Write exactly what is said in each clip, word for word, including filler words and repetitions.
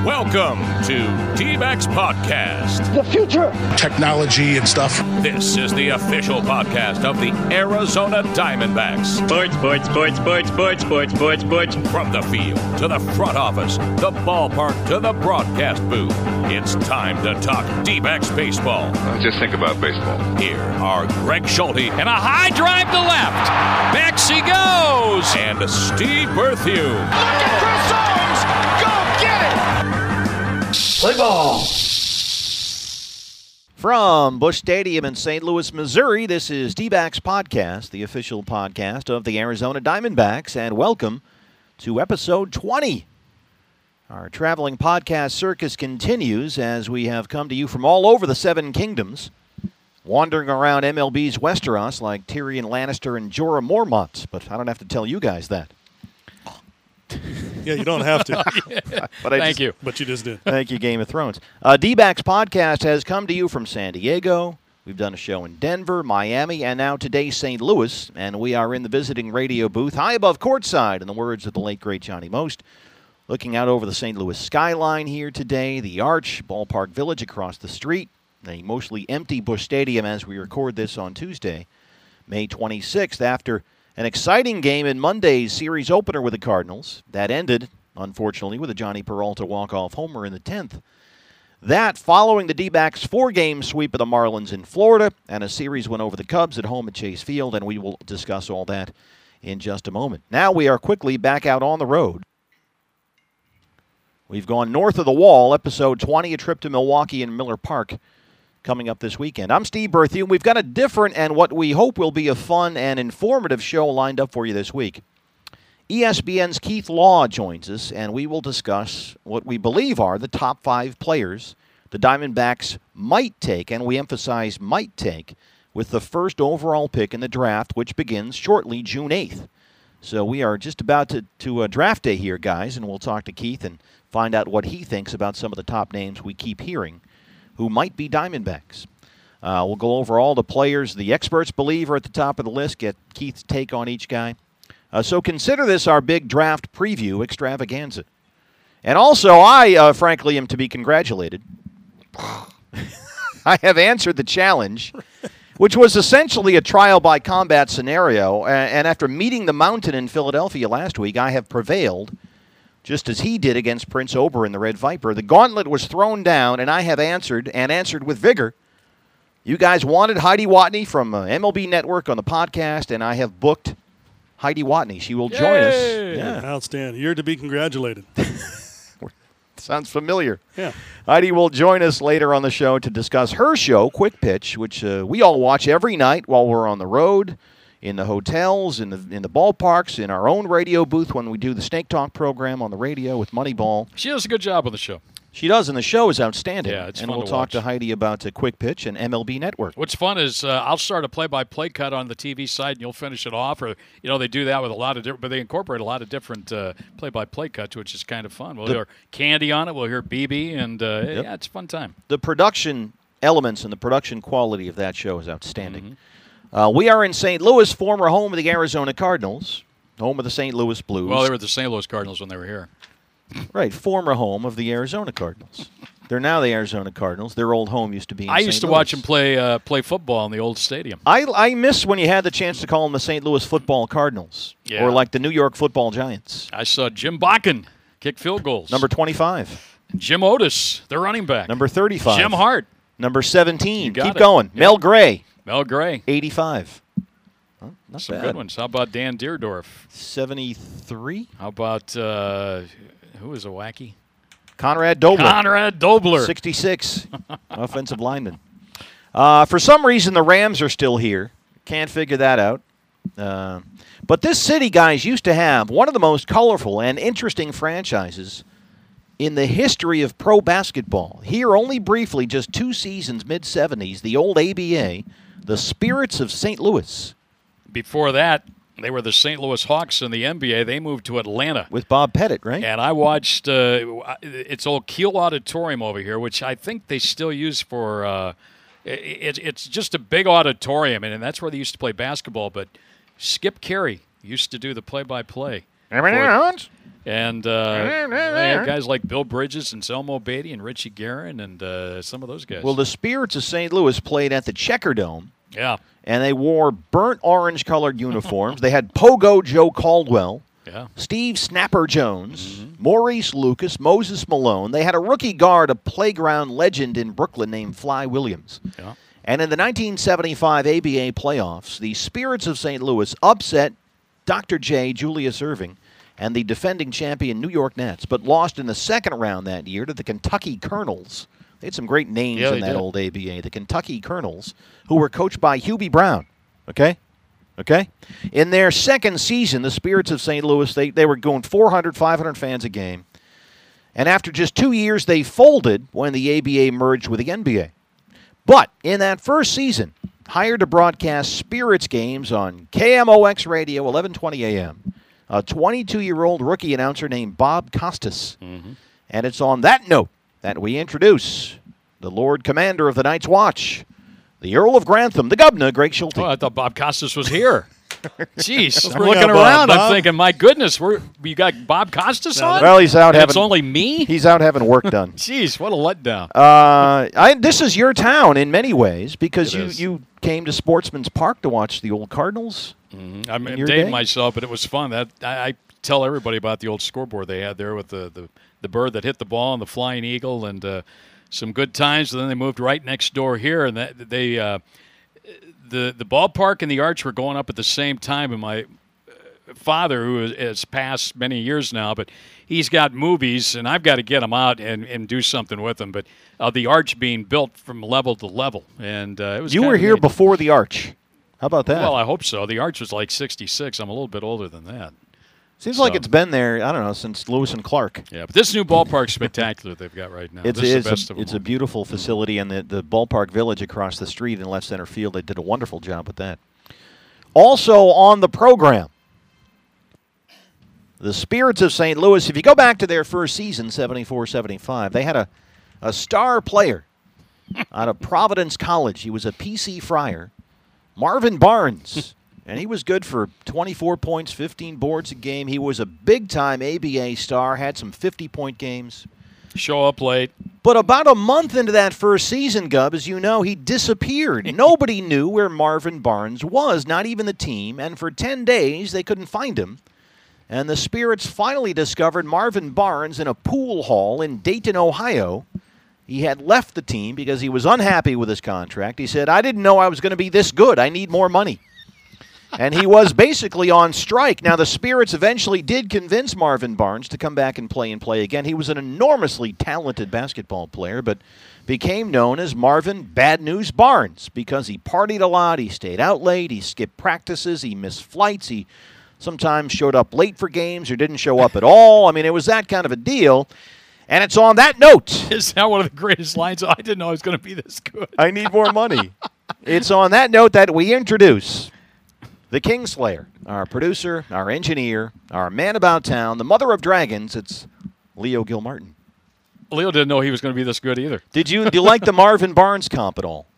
Welcome to D-Backs Podcast. The future. Technology and stuff. This is the official podcast of the Arizona Diamondbacks. Sports, sports, sports, sports, sports, sports, sports, sports. From the field to the front office, the ballpark to the broadcast booth, it's time to talk D-Backs baseball. Just think about baseball. Here are Greg Schulte and a high drive to left. Bexy goes. And Steve Berthew. Look at Chris Owens. Go get it. Play ball. From Busch Stadium in Saint Louis, Missouri, this is D-Backs Podcast, the official podcast of the Arizona Diamondbacks, and welcome to episode twenty. Our traveling podcast circus continues as we have come to you from all over the Seven Kingdoms, wandering around M L B's Westeros like Tyrion Lannister and Jorah Mormont, but I don't have to tell you guys that. Yeah, you don't have to. yeah. but I Thank just, you. But you just did. Thank you, Game of Thrones. Uh, D-Backs Podcast has come to you from San Diego. We've done a show in Denver, Miami, and now today Saint Louis, and we are in the visiting radio booth high above courtside, in the words of the late, great Johnny Most. Looking out over the Saint Louis skyline here today, the Arch, Ballpark Village across the street, a mostly empty Busch Stadium as we record this on Tuesday, May twenty-sixth, after an exciting game in Monday's series opener with the Cardinals. That ended, unfortunately, with a Johnny Peralta walk-off homer in the tenth. That following the D-Backs four-game sweep of the Marlins in Florida and a series win over the Cubs at home at Chase Field, and we will discuss all that in just a moment. Now we are quickly back out on the road. We've gone north of the wall, episode twenty, a trip to Milwaukee and Miller Park, coming up this weekend. I'm Steve Berthew, and we've got a different and what we hope will be a fun and informative show lined up for you this week. E S P N's Keith Law joins us, and we will discuss what we believe are the top five players the Diamondbacks might take, and we emphasize might take, with the first overall pick in the draft, which begins shortly, June eighth. So we are just about to, to uh, draft day here, guys, and we'll talk to Keith and find out what he thinks about some of the top names we keep hearing who might be Diamondbacks. Uh, we'll go over all the players the experts believe are at the top of the list, get Keith's take on each guy. Uh, so consider this our big draft preview extravaganza. And also, I, uh, frankly, am to be congratulated. I have answered the challenge, which was essentially a trial by combat scenario. And after meeting the mountain in Philadelphia last week, I have prevailed, just as he did against Prince Ober in the Red Viper. The gauntlet was thrown down, and I have answered, and answered with vigor. You guys wanted Heidi Watney from uh, M L B Network on the podcast, and I have booked Heidi Watney. She will Yay! join us. Yeah. Outstanding. You're to be congratulated. Sounds familiar. Yeah. Heidi will join us later on the show to discuss her show, Quick Pitch, which uh, we all watch every night while we're on the road, in the hotels, in the in the ballparks, in our own radio booth when we do the Snake Talk program on the radio with Moneyball. She does a good job on the show. She does, and the show is outstanding. Yeah, it's and fun we'll to talk watch. to Heidi about a Quick Pitch and M L B Network. What's fun is uh, I'll start a play-by-play cut on the T V side, and you'll finish it off. Or you know they do that with a lot of different, but they incorporate a lot of different uh, play-by-play cuts, which is kind of fun. We'll The- hear Candy on it. We'll hear B B, and uh, Yep. yeah, it's a fun time. The production elements and the production quality of that show is outstanding. Mm-hmm. Uh, we are in Saint Louis, former home of the Arizona Cardinals, home of the Saint Louis Blues. Well, they were the Saint Louis Cardinals when they were here. Right, former home of the Arizona Cardinals. They're now the Arizona Cardinals. Their old home used to be in I Saint used to Louis. watch them play uh, play football in the old stadium. I, I miss when you had the chance to call them the Saint Louis Football Cardinals. Yeah. Or like the New York Football Giants. I saw Jim Bakken kick field goals. Number twenty-five. Jim Otis, the running back. Number thirty-five. Jim Hart. Number seventeen. You got Keep it. going. Yep. Mel Gray, Mel Gray. eighty-five. Huh, not Some bad. good ones. How about Dan Deerdorf? seventy-three. How about, uh, who is a wacky? Conrad Dobler. Conrad Dobler. sixty-six. Offensive lineman. Uh, for some reason, the Rams are still here. Can't figure that out. Uh, but this city, guys, used to have one of the most colorful and interesting franchises in the history of pro basketball. Here only briefly, just two seasons, mid-seventies, the old A B A, the Spirits of Saint Louis. Before that, they were the Saint Louis Hawks in the N B A. They moved to Atlanta. With Bob Pettit, right? And I watched uh, it's old Kiel Auditorium over here, which I think they still use for uh, it, it's just a big auditorium, and that's where they used to play basketball. But Skip Carey used to do the play-by-play. And uh, they had guys like Bill Bridges and Selmo Beatty and Richie Guerin and uh, some of those guys. Well, the Spirits of Saint Louis played at the Checker Dome. Yeah. And they wore burnt orange-colored uniforms. They had Pogo Joe Caldwell, yeah. Steve Snapper Jones, mm-hmm. Maurice Lucas, Moses Malone. They had a rookie guard, a playground legend in Brooklyn named Fly Williams. Yeah. And in the nineteen seventy-five A B A playoffs, the Spirits of Saint Louis upset Doctor J, Julius Erving, and the defending champion New York Nets, but lost in the second round that year to the Kentucky Colonels. They had some great names yeah, in that did. old A B A. The Kentucky Colonels, who were coached by Hubie Brown. Okay? Okay? In their second season, the Spirits of Saint Louis, they, they were going four hundred, five hundred fans a game. And after just two years, they folded when the A B A merged with the N B A. But in that first season, hired to broadcast Spirits games on K M O X Radio, eleven twenty A M, a twenty-two-year-old rookie announcer named Bob Costas. Mm-hmm. And it's on that note that we introduce the Lord Commander of the Night's Watch, the Earl of Grantham, the Governor, Greg Schulte. Oh, I thought Bob Costas was here. Jeez, I'm bring looking up Bob. around. Bob? I'm thinking, my goodness, we're, you got Bob Costas on? Well, he's out And having. it's only me? He's out having work done. Jeez, what a letdown. Uh, I, this is your town in many ways because It you, is. you came to Sportsman's Park to watch the old Cardinals. Mm-hmm. I'm in your dating day? myself, but it was fun. That I, I tell everybody about the old scoreboard they had there with the, the, the bird that hit the ball and the flying eagle and uh, some good times. And then they moved right next door here, and that, they uh, the the ballpark and the arch were going up at the same time. And my father, who has passed many years now, but he's got movies, and I've got to get him out and, and do something with them. But uh, the arch being built from level to level, and uh, it was You kind were of here neat. before the Arch. How about that? Well, I hope so. The arch was like sixty-six. I'm a little bit older than that. Seems so- like it's been there, I don't know, since Lewis and Clark. Yeah, but this new ballpark's spectacular they've got right now. It's, this is it's, the best a, of them it's all. a beautiful facility, and the, the ballpark village across the street in left center field, they did a wonderful job with that. Also on the program, the Spirits of Saint Louis, if you go back to their first season, seventy-four seventy-five, they had a, a star player out of Providence College. He was a P C Friar, Marvin Barnes. And he was good for twenty-four points, fifteen boards a game. He was a big-time A B A star, had some fifty-point games. Show up late. But about a month into that first season, Gub, as you know, he disappeared. Nobody knew where Marvin Barnes was, not even the team. And for ten days, they couldn't find him. And the Spirits finally discovered Marvin Barnes in a pool hall in Dayton, Ohio. He had left the team because he was unhappy with his contract. He said, I didn't know I was going to be this good. I need more money. And he was basically on strike. Now, the Spirits eventually did convince Marvin Barnes to come back and play and play again. He was an enormously talented basketball player, but became known as Marvin Bad News Barnes because he partied a lot, he stayed out late, he skipped practices, he missed flights, he sometimes showed up late for games or didn't show up at all. I mean, it was that kind of a deal. And it's on that note. Is that one of the greatest lines? Oh, I didn't know it was going to be this good. I need more money. It's on that note that we introduce the Kingslayer, our producer, our engineer, our man about town, the mother of dragons. It's Leo Gilmartin. Leo didn't know he was going to be this good either. Did you, do you like the Marvin Barnes comp at all?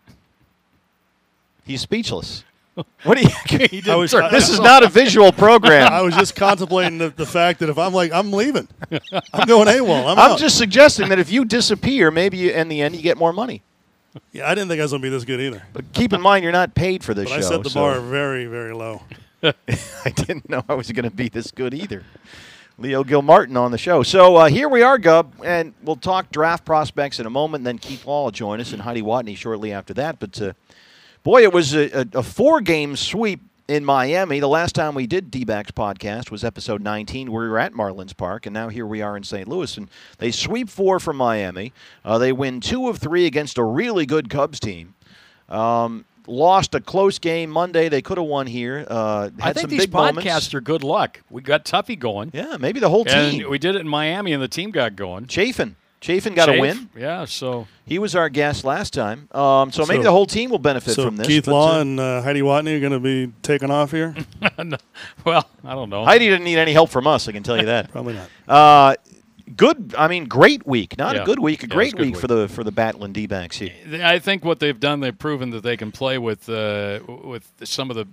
He's speechless. What do you? He I was- turn This it is off. not a visual program. I was just contemplating the, the fact that if I'm like, I'm leaving. I'm going AWOL. I'm, I'm out. just suggesting that if you disappear, maybe you, in the end you get more money. Yeah, I didn't think I was going to be this good either. But keep in mind, you're not paid for this But show. I set the so bar very, very low. I didn't know I was going to be this good either. Leo Gilmartin on the show. So uh, here we are, Gub, and we'll talk draft prospects in a moment, and then Keith Law will join us and Heidi Watney shortly after that. But, uh, boy, it was a, a, a four-game sweep in Miami. The last time we did D-Backs podcast was episode nineteen, where we were at Marlins Park, and now here we are in Saint Louis. And they sweep four from Miami. Uh, they win two of three against a really good Cubs team. Um, lost a close game Monday. They could have won here. Uh, had I think some these big podcasts moments. are good luck. We got Tuffy going. Yeah, maybe the whole team. And we did it in Miami, and the team got going. Chafin. Chafin got Chafe, a win. Yeah, so He was our guest last time. Um, so, maybe So- the whole team will benefit So from this. Keith but, Law uh, and uh, Heidi Watney are going to be taking off here? well, I don't know. Heidi didn't need any help from us, I can tell you that. Probably not. Uh, good, I mean, great week. Not Yeah. a good week, a Yeah, great it's a good week, for the for the Battling D-backs here. I think what they've done, they've proven that they can play with uh, with some of the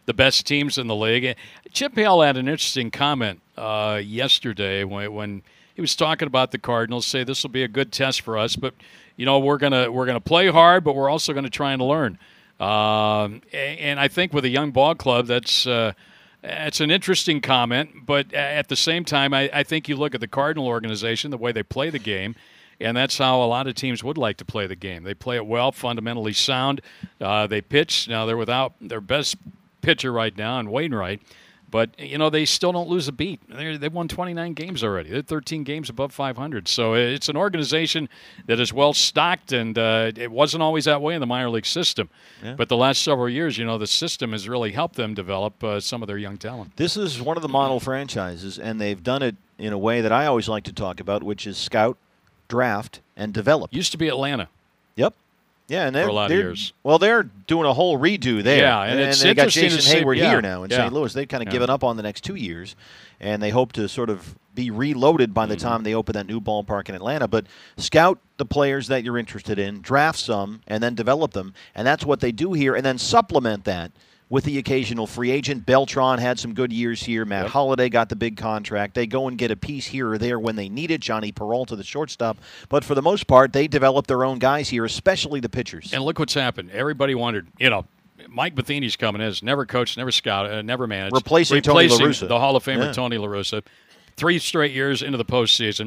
the best teams in the league. Chip Hale had an interesting comment uh, yesterday when, when he was talking about the Cardinals. Say this will be a good test for us, but you know we're gonna we're gonna play hard, but we're also going to try and learn. Um, and I think with a young ball club, that's uh, it's an interesting comment. But at the same time, I, I think you look at the Cardinal organization, the way they play the game, and that's how a lot of teams would like to play the game. They play it well, fundamentally sound. Uh, they pitch. Now they're without their best pitcher right now, and Wainwright. But, you know, they still don't lose a beat. They're, they've won twenty-nine games already. They're thirteen games above five hundred. So it's an organization that is well-stocked, and uh, it wasn't always that way in the minor league system. Yeah. But the last several years, you know, the system has really helped them develop uh, some of their young talent. This is one of the model franchises, and they've done it in a way that I always like to talk about, which is scout, draft, and develop. Used to be Atlanta. Yep. Yeah, and they're, for a lot they're, of years. Well, they're doing a whole redo there. Yeah, and, and it's they got interesting Jason to see, Hayward yeah, here now in yeah. Saint Louis. They've kind of yeah. given up on the next two years, and they hope to sort of be reloaded by the mm-hmm. time they open that new ballpark in Atlanta. But scout the players that you're interested in, draft some, and then develop them, and that's what they do here, and then supplement that with the occasional free agent. Beltran had some good years here. Matt yep. Holliday got the big contract. They go and get a piece here or there when they need it. Johnny Peralta, the shortstop. But for the most part, they develop their own guys here, especially the pitchers. And look what's happened. Everybody wondered, you know, Mike Matheny's coming in. Has never coached, never scouted, uh, never managed. Replacing, Replacing Tony La Russa. the Hall of Famer yeah. Tony La Russa. Three straight years into the postseason.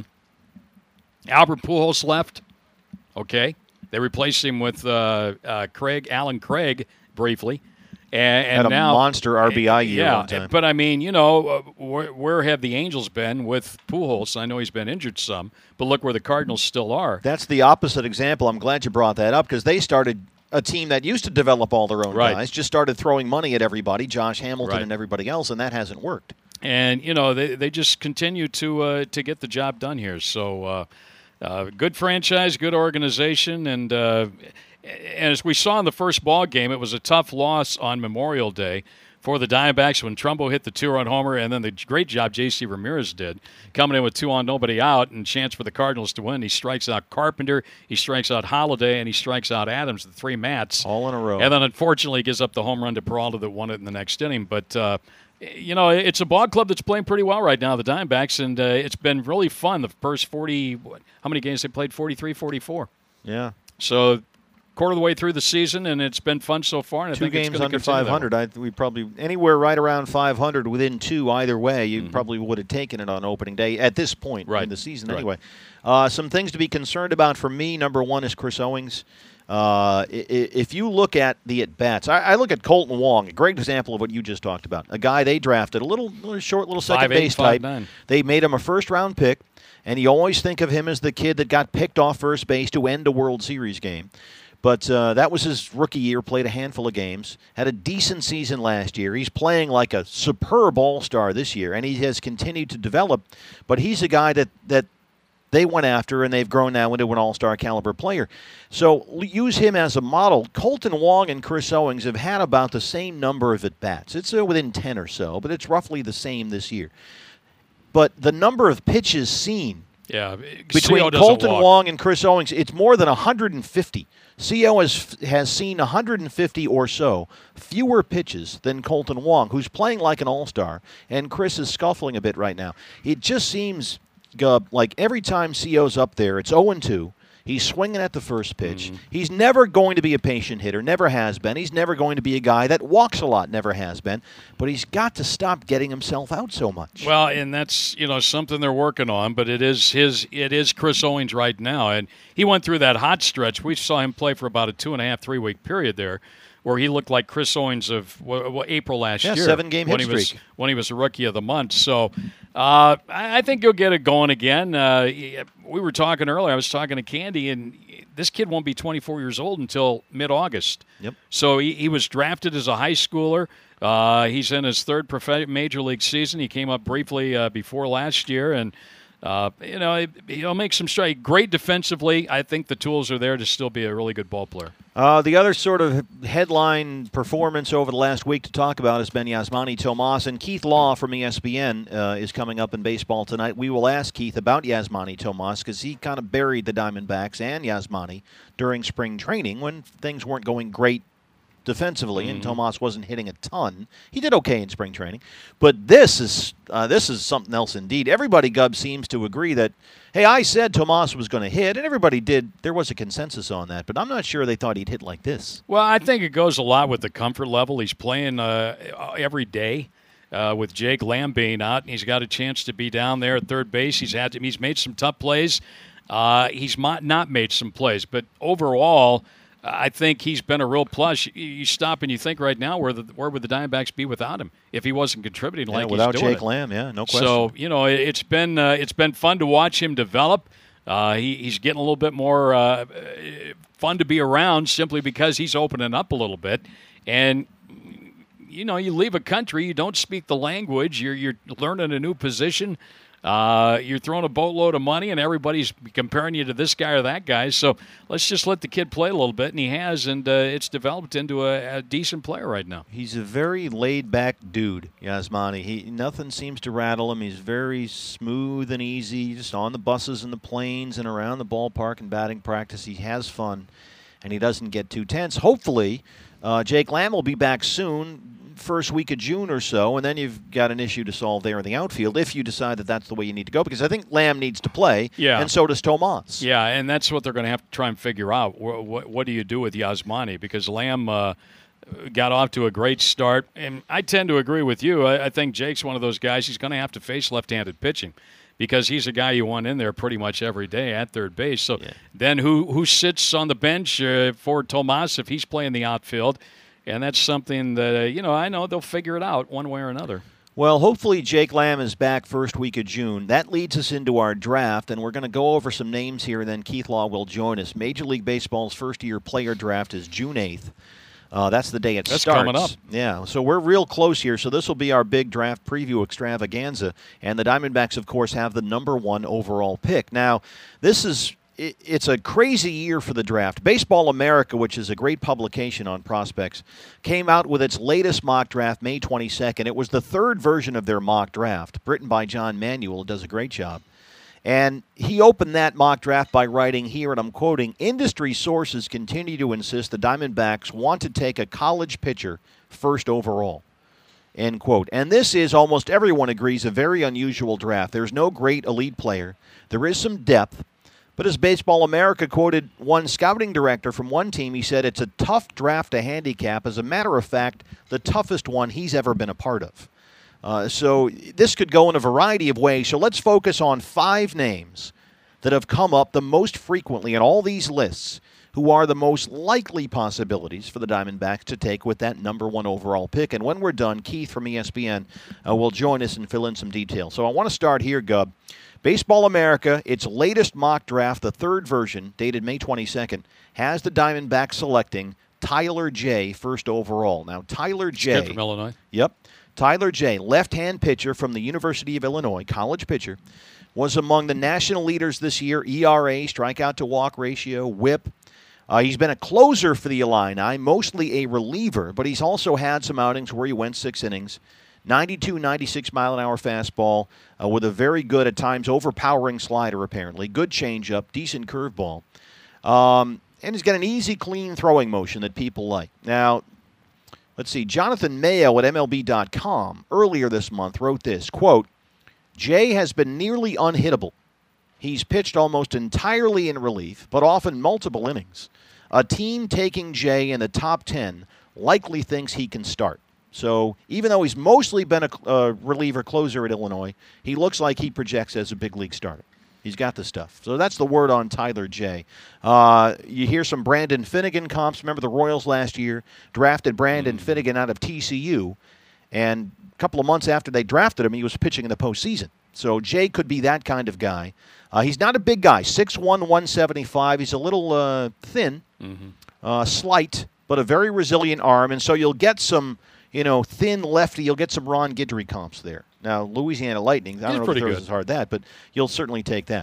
Albert Pujols left. Okay. They replaced him with uh, uh, Craig, Alan Craig, briefly. And, and had a now, monster R B I year yeah, one time. But, I mean, you know, uh, where, where have the Angels been with Pujols? I know he's been injured some, but look where the Cardinals still are. That's the opposite example. I'm glad you brought that up because they started a team that used to develop all their own right. guys, just started throwing money at everybody, Josh Hamilton right. and everybody else, and that hasn't worked. And, you know, they, they just continue to uh, to get the job done here. So, uh, uh, good franchise, good organization, and uh, and as we saw in the first ball game, it was a tough loss on Memorial Day for the Diamondbacks when Trumbo hit the two-run homer, and then the great job J C Ramirez did, coming in with two on, nobody out, and chance for the Cardinals to win. He strikes out Carpenter, he strikes out Holliday, and he strikes out Adams, the three Mats. All in a row. And then, unfortunately, he gives up the home run to Peralta that won it in the next inning. But, uh, you know, it's a ball club that's playing pretty well right now, the Diamondbacks, and uh, it's been really fun. The first forty, what, how many games they played? forty-three, forty-four. Yeah. So, quarter of the way through the season, and it's been fun so far. And I two think games it's under five hundred. I, we probably anywhere right around five hundred within two either way. You mm-hmm. probably would have taken it on opening day at this point right. in the season. Right. Anyway, uh, some things to be concerned about for me. Number one is Chris Owings. Uh, if you look at the at bats, I, I look at Colton Wong, a great example of what you just talked about. A guy they drafted, a little, little short, little second five, eight, base five, type. nine. They made him a first round pick, and you always think of him as the kid that got picked off first base to end a World Series game. But uh, that was his rookie year, played a handful of games, had a decent season last year. He's playing like a superb all-star this year, and he has continued to develop. But he's a guy that, that they went after, and they've grown now into an all-star caliber player. So use him as a model. Colton Wong and Chris Owings have had about the same number of at-bats. It's uh, within ten or so, but it's roughly the same this year. But the number of pitches seen yeah, between Colton walk. Wong and Chris Owings, it's more than one hundred fifty. C O has has seen one hundred fifty or so fewer pitches than Colton Wong, who's playing like an all-star, and Chris is scuffling a bit right now. It just seems uh, like every time C O's up there, it's oh and two. He's swinging at the first pitch. Mm-hmm. He's never going to be a patient hitter, never has been. He's never going to be a guy that walks a lot, never has been. But he's got to stop getting himself out so much. Well, and that's, you know, something they're working on, but it is his it is Chris Owings right now. And he went through that hot stretch. We saw him play for about a two and a half, three week period there, where he looked like Chris Owings of well, April last yeah, year. seven game when hit he was streak. when he was a rookie of the month. So uh, I think he'll get it going again. Uh, we were talking earlier. I was talking to Candy, and this kid won't be twenty-four years old until mid-August. Yep. So he, he was drafted as a high schooler. Uh, he's in his third prof- major league season. He came up briefly uh, before last year, and uh, you know he'll make some strike. Great defensively. I think the tools are there to still be a really good ball player. Uh, the other sort of headline performance over the last week to talk about has been Yasmani Tomas, and Keith Law from E S P N uh, is coming up in baseball tonight. We will ask Keith about Yasmani Tomas because he kind of buried the Diamondbacks and Yasmani during spring training when things weren't going great defensively, Mm-hmm. and Tomas wasn't hitting a ton. He did okay in spring training. But this is uh, this is something else indeed. Everybody, Gub, seems to agree that, hey, I said Tomas was going to hit, and everybody did. There was a consensus on that, but I'm not sure they thought he'd hit like this. Well, I think it goes a lot with the comfort level. He's playing uh, every day. Uh, with Jake Lamb being out, and he's got a chance to be down there at third base. He's had to, he's made some tough plays. Uh, he's not made some plays, but overall, I think he's been a real plus. You, you stop and you think right now, where the, where would the Diamondbacks be without him if he wasn't contributing Yeah, like without he's doing Jake it. Lamb, yeah, no question. So you know, it, it's been uh, it's been fun to watch him develop. Uh, he, he's getting a little bit more uh, fun to be around simply because he's opening up a little bit, and. You know, you leave a country, you don't speak the language, you're you're learning a new position, uh, you're throwing a boatload of money, and everybody's comparing you to this guy or that guy. So let's just let the kid play a little bit, and he has, and uh, it's developed into a, a decent player right now. He's a very laid-back dude, Yasmani. He nothing seems to rattle him. He's very smooth and easy, just on the buses and the planes and around the ballpark and batting practice. He has fun, and he doesn't get too tense. Hopefully, uh, Jake Lamb will be back soon. First week of June or so, and then you've got an issue to solve there in the outfield if you decide that that's the way you need to go, because I think Lamb needs to play, yeah. and so does Tomas. Yeah, and that's what they're going to have to try and figure out. What, what, what do you do with Yasmani? Because Lamb uh, got off to a great start, and I tend to agree with you. I, I think Jake's one of those guys, he's going to have to face left-handed pitching, because he's a guy you want in there pretty much every day at third base. So yeah. then who, who sits on the bench uh, for Tomas if he's playing the outfield? And that's something that, uh, you know, I know they'll figure it out one way or another. Well, hopefully Jake Lamb is back first week of June. That leads us into our draft, and we're going to go over some names here, and then Keith Law will join us. Major League Baseball's first-year player draft is June eighth. Uh, that's the day it that's starts. Coming up. Yeah, so we're real close here. So this will be our big draft preview extravaganza. And the Diamondbacks, of course, have the number one overall pick. Now, this is... It's a crazy year for the draft. Baseball America, which is a great publication on prospects, came out with its latest mock draft May twenty-second. It was the third version of their mock draft, written by John Manuel. It does a great job. And he opened that mock draft by writing here, and I'm quoting, "Industry sources continue to insist the Diamondbacks want to take a college pitcher first overall." End quote. And this is, almost everyone agrees, a very unusual draft. There's no great elite player. There is some depth. But as Baseball America quoted one scouting director from one team, he said, "It's a tough draft to handicap. As a matter of fact, the toughest one he's ever been a part of." Uh, so this could go in a variety of ways. So let's focus on five names that have come up the most frequently in all these lists, who are the most likely possibilities for the Diamondbacks to take with that number one overall pick. And when we're done, Keith from E S P N uh, will join us and fill in some details. So I want to start here, Gub. Baseball America, its latest mock draft, the third version, dated May twenty-second, has the Diamondbacks selecting Tyler Jay first overall. Now, Tyler Jay... Kid from Illinois. Yep. Tyler Jay, left-hand pitcher from the University of Illinois, college pitcher, was among the national leaders this year, E R A, strikeout-to-walk ratio, whip. Uh, he's been a closer for the Illini, mostly a reliever, but he's also had some outings where he went six innings. ninety-two, ninety-six mile an hour fastball uh, with a very good, at times overpowering slider, apparently. Good changeup, decent curveball. Um, and he's got an easy, clean throwing motion that people like. Now, let's see. Jonathan Mayo at M L B dot com earlier this month wrote this, quote, "Jay has been nearly unhittable. He's pitched almost entirely in relief, but often multiple innings. A team taking Jay in the top ten likely thinks he can start. So even though he's mostly been a uh, reliever closer at Illinois, he looks like he projects as a big league starter. He's got the stuff." So that's the word on Tyler Jay. Uh, you hear some Brandon Finnegan comps. Remember the Royals last year drafted Brandon mm. Finnegan out of T C U, and a couple of months after they drafted him, he was pitching in the postseason. So Jay could be that kind of guy. Uh, he's not a big guy, six one, one seventy-five. He's a little uh, thin, mm-hmm. uh, slight, but a very resilient arm, and so you'll get some... You know, thin lefty, you'll get some Ron Guidry comps there. Now, Louisiana Lightning, I don't know if it throws as hard as that, but you'll certainly take that.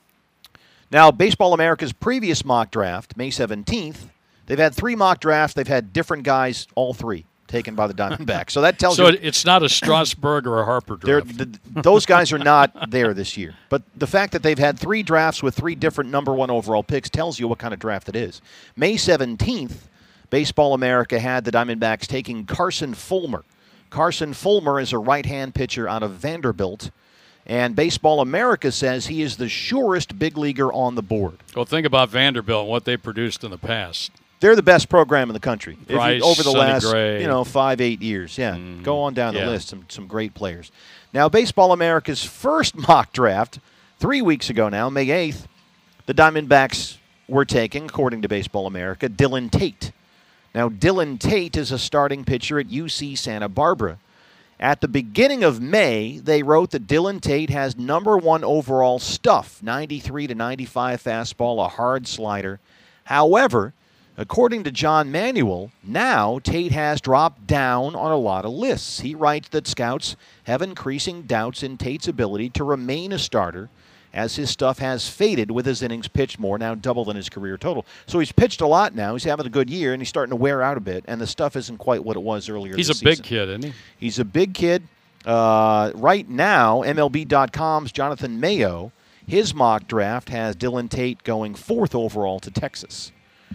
Now, Baseball America's previous mock draft, May seventeenth, they've had three mock drafts. They've had different guys, all three, taken by the Diamondbacks. So that tells so you... So it's not a Strasburg or a Harper draft. The, those guys are not there this year. But the fact that they've had three drafts with three different number one overall picks tells you what kind of draft it is. May seventeenth... Baseball America had the Diamondbacks taking Carson Fulmer. Carson Fulmer is a right-hand pitcher out of Vanderbilt. And Baseball America says he is the surest big leaguer on the board. Well, think about Vanderbilt and what they produced in the past. They're the best program in the country. If you- Bryce, over the Sonny last, Gray. you know, five, eight years. Yeah, go on down the Yeah. list. Some some great players. Now, Baseball America's first mock draft, three weeks ago now, May eighth, the Diamondbacks were taking, according to Baseball America, Dylan Tate. Now, Dylan Tate is a starting pitcher at U C Santa Barbara. At the beginning of May, they wrote that Dylan Tate has number one overall stuff, ninety-three to ninety-five fastball, a hard slider. However, according to John Manuel, now Tate has dropped down on a lot of lists. He writes that scouts have increasing doubts in Tate's ability to remain a starter as his stuff has faded with his innings pitched more, now double than his career total. So he's pitched a lot now. He's having a good year, and he's starting to wear out a bit, and the stuff isn't quite what it was earlier He's this a big season. kid, isn't he? He's a big kid. Uh, right now, M L B dot com's Jonathan Mayo, his mock draft has Dylan Tate going fourth overall to Texas.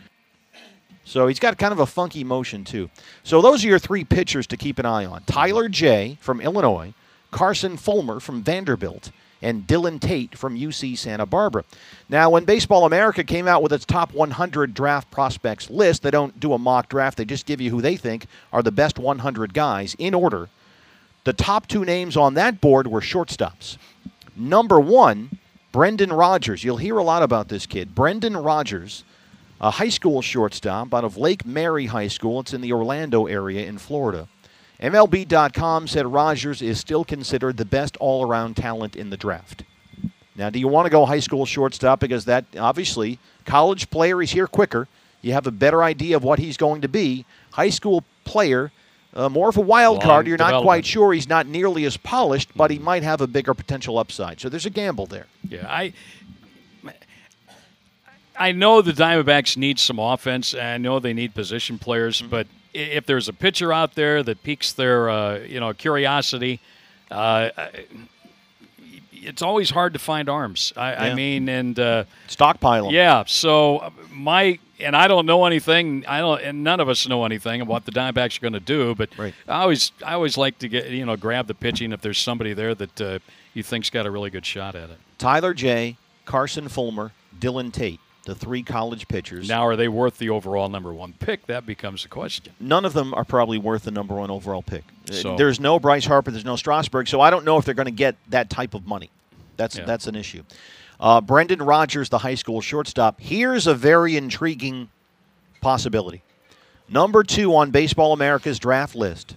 So he's got kind of a funky motion, too. So those are your three pitchers to keep an eye on. Tyler Jay from Illinois, Carson Fulmer from Vanderbilt, and Dylan Tate from U C Santa Barbara. Now, when Baseball America came out with its top one hundred draft prospects list, they don't do a mock draft. They just give you who they think are the best one hundred guys in order. The top two names on that board were shortstops. Number one, Brendan Rodgers. You'll hear a lot about this kid. Brendan Rodgers, a high school shortstop out of Lake Mary High School. It's in the Orlando area in Florida. M L B dot com said Rodgers is still considered the best all-around talent in the draft. Now, do you want to go high school shortstop? Because that, obviously, college player, he's here quicker. You have a better idea of what he's going to be. High school player, uh, more of a wild Long card. You're not development. quite sure. He's not nearly as polished, but he might have a bigger potential upside. So there's a gamble there. Yeah, I I know the Diamondbacks need some offense. And I know they need position players, Mm-hmm. but i- if there's a pitcher out there that piques their uh, you know curiosity, uh, it's always hard to find arms. I, Yeah. I mean, and uh, Stockpile 'em. yeah. So my and I don't know anything. I don't, and none of us know anything about what the Diamondbacks are going to do. But Right. I always, I always like to get you know grab the pitching if there's somebody there that uh, you think's got a really good shot at it. Tyler Jay, Carson Fulmer, Dylan Tate, the three college pitchers. Now, are they worth the overall number one pick? That becomes a question. None of them are probably worth the number one overall pick. Uh, So- There's no Bryce Harper, there's no Strasburg, so I don't know if they're going to get that type of money. That's Yeah. that's an issue. Uh, Brendan Rodgers, the high school shortstop. Here's a very intriguing possibility. Number two on Baseball America's draft list.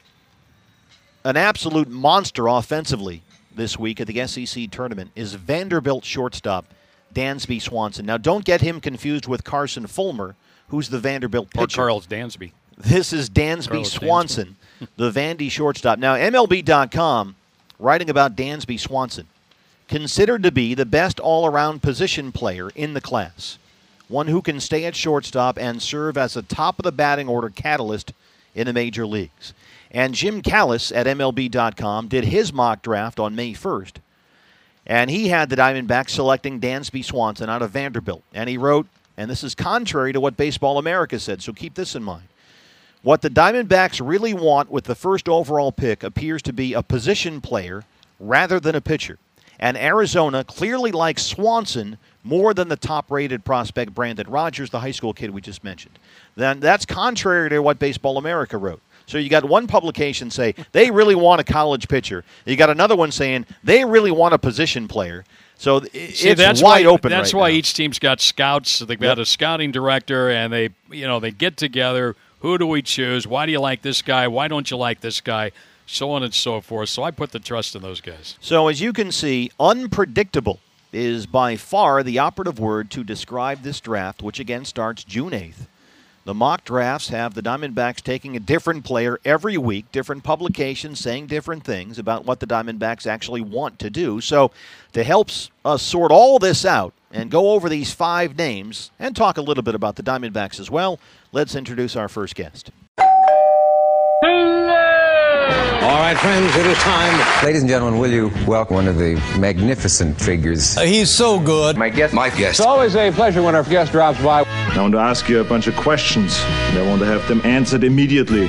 An absolute monster offensively this week at the S E C tournament is Vanderbilt shortstop Dansby Swanson. Now, don't get him confused with Carson Fulmer, who's the Vanderbilt Or pitcher. Charles Dansby. This is Dansby Carlos Swanson, the Vandy shortstop. Now, M L B dot com, writing about Dansby Swanson, considered to be the best all-around position player in the class, one who can stay at shortstop and serve as a top-of-the-batting-order catalyst in the major leagues. And Jim Callis at M L B dot com did his mock draft on May first, and he had the Diamondbacks selecting Dansby Swanson out of Vanderbilt. And he wrote, and this is contrary to what Baseball America said, so keep this in mind. What the Diamondbacks really want with the first overall pick appears to be a position player rather than a pitcher. And Arizona clearly likes Swanson more than the top-rated prospect Brandon Rodgers, the high school kid we just mentioned. Then that's contrary to what Baseball America wrote. So you got one publication say they really want a college pitcher. You got another one saying they really want a position player. So it- See, it's that's wide why, open That's right why now. each team's got scouts. They've got Yep. a scouting director, and they, you know, they get together. Who do we choose? Why do you like this guy? Why don't you like this guy? So on and so forth. So I put the trust in those guys. So as you can see, unpredictable is by far the operative word to describe this draft, which again starts June eighth. The mock drafts have the Diamondbacks taking a different player every week, different publications saying different things about what the Diamondbacks actually want to do. So to help us sort all this out and go over these five names and talk a little bit about the Diamondbacks as well, let's introduce our first guest. Hello! All right, friends, it is time. Ladies and gentlemen, will you welcome one of the magnificent figures? Uh, he's so good. My guest. My guest. It's always a pleasure when our guest drops by. I want to ask you a bunch of questions, and I want to have them answered immediately.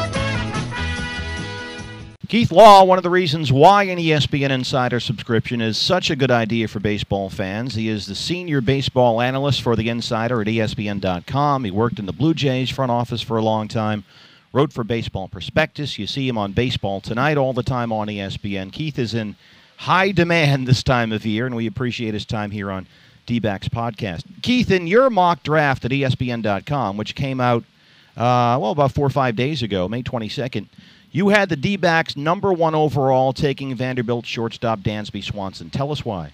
Keith Law, one of the reasons why an E S P N Insider subscription is such a good idea for baseball fans. He is the senior baseball analyst for the Insider at E S P N dot com. He worked in the Blue Jays front office for a long time, wrote for Baseball Prospectus. You see him on Baseball Tonight all the time on E S P N. Keith is in high demand this time of year, and we appreciate his time here on D-Backs Podcast. Keith, in your mock draft at E S P N dot com, which came out, uh, well, about four or five days ago, May twenty-second, you had the D-backs number one overall, taking Vanderbilt shortstop Dansby Swanson. Tell us why.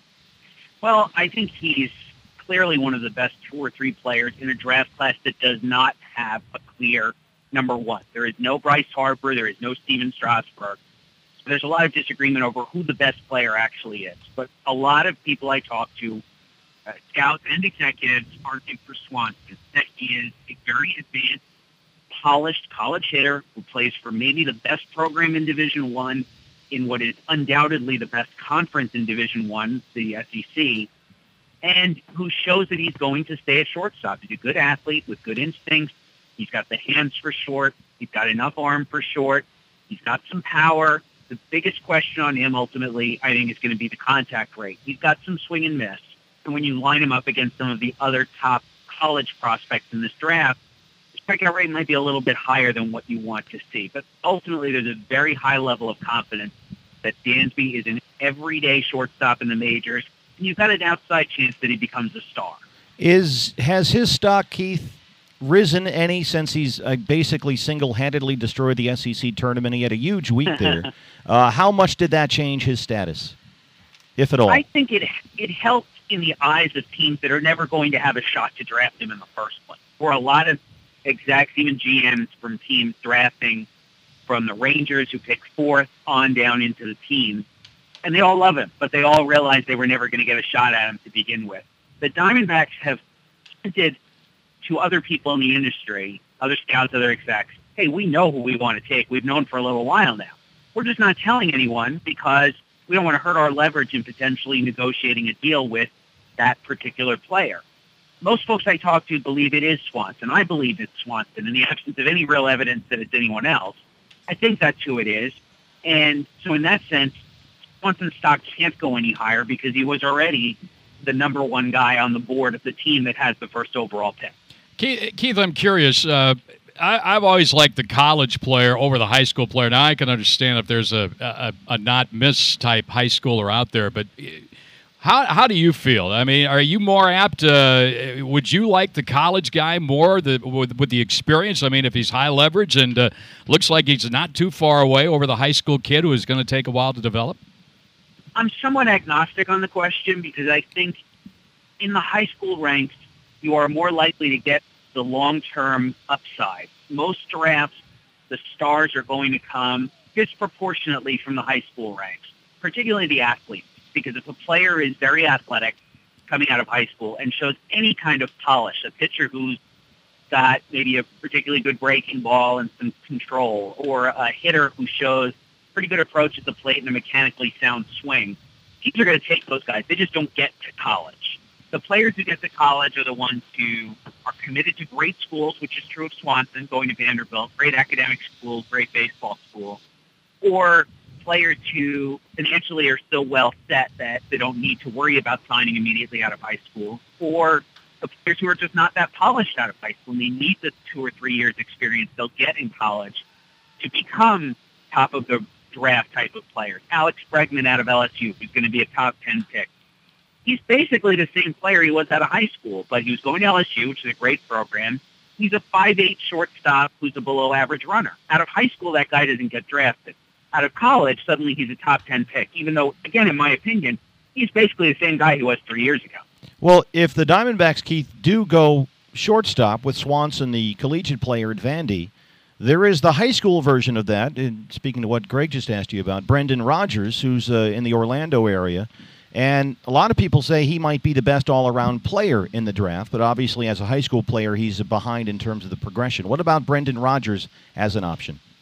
Well, I think he's clearly one of the best two or three players in a draft class that does not have a clear number one. There is no Bryce Harper. There is no Steven Strasburg. There's a lot of disagreement over who the best player actually is. But a lot of people I talk to, uh, scouts and executives, argue for Swanson that he is a very advanced, polished college hitter who plays for maybe the best program in Division One, in what is undoubtedly the best conference in Division One, the S E C, and who shows that he's going to stay at shortstop. He's a good athlete with good instincts. He's got the hands for short. He's got enough arm for short. He's got some power. The biggest question on him ultimately, I think, is going to be the contact rate. He's got some swing and miss. And when you line him up against some of the other top college prospects in this draft, strikeout rate might be a little bit higher than what you want to see. But ultimately, there's a very high level of confidence that Dansby is an everyday shortstop in the majors, and you've got an outside chance that he becomes a star. Is Has his stock, Keith, risen any since he's uh, basically single-handedly destroyed the S E C tournament? He had a huge week there. uh, how much did that change his status, if at all? I think it it helped in the eyes of teams that are never going to have a shot to draft him in the first place. For a lot of execs, even G Ms from teams drafting from the Rangers, who picked fourth on down into the team, and they all love him, but they all realize they were never going to get a shot at him to begin with. The Diamondbacks have hinted to other people in the industry, other scouts, other execs, hey, we know who we want to take. We've known for a little while now. We're just not telling anyone because we don't want to hurt our leverage in potentially negotiating a deal with that particular player. Most folks I talk to believe it is Swanson. I believe it's Swanson in the absence of any real evidence that it's anyone else. I think that's who it is. And so in that sense, Swanson's stock can't go any higher because he was already the number one guy on the board of the team that has the first overall pick. Keith, Keith I'm curious. Uh, I, I've always liked the college player over the high school player. Now, I can understand if there's a, a, a not-miss type high schooler out there, but How how do you feel? I mean, are you more apt? Uh, would you like the college guy more the, with, with the experience? I mean, if he's high leverage and uh, looks like he's not too far away over the high school kid who is going to take a while to develop? I'm somewhat agnostic on the question because I think in the high school ranks, you are more likely to get the long-term upside. Most drafts, the stars are going to come disproportionately from the high school ranks, particularly the athletes. Because if a player is very athletic coming out of high school and shows any kind of polish, a pitcher who's got maybe a particularly good breaking ball and some control, or a hitter who shows pretty good approach at the plate and a mechanically sound swing, teams are going to take those guys. They just don't get to college. The players who get to college are the ones who are committed to great schools, which is true of Swanson, going to Vanderbilt, great academic school, great baseball school, or players who financially are so well set that they don't need to worry about signing immediately out of high school, or the players who are just not that polished out of high school and they need the two or three years experience they'll get in college to become top of the draft type of players. Alex Bregman out of L S U, who's going to be a top ten pick. He's basically the same player he was out of high school, but he was going to L S U, which is a great program. He's a five eight shortstop who's a below-average runner. Out of high school, that guy doesn't get drafted. Out of college, suddenly he's a top ten pick, even though, again, in my opinion, he's basically the same guy he was three years ago. Well, if the Diamondbacks, Keith, do go shortstop with Swanson, the collegiate player at Vandy, there is the high school version of that, and speaking to what Greg just asked you about, Brendan Rodgers, who's uh, in the Orlando area. And a lot of people say he might be the best all-around player in the draft, but obviously as a high school player, he's behind in terms of the progression. What about Brendan Rodgers as an option?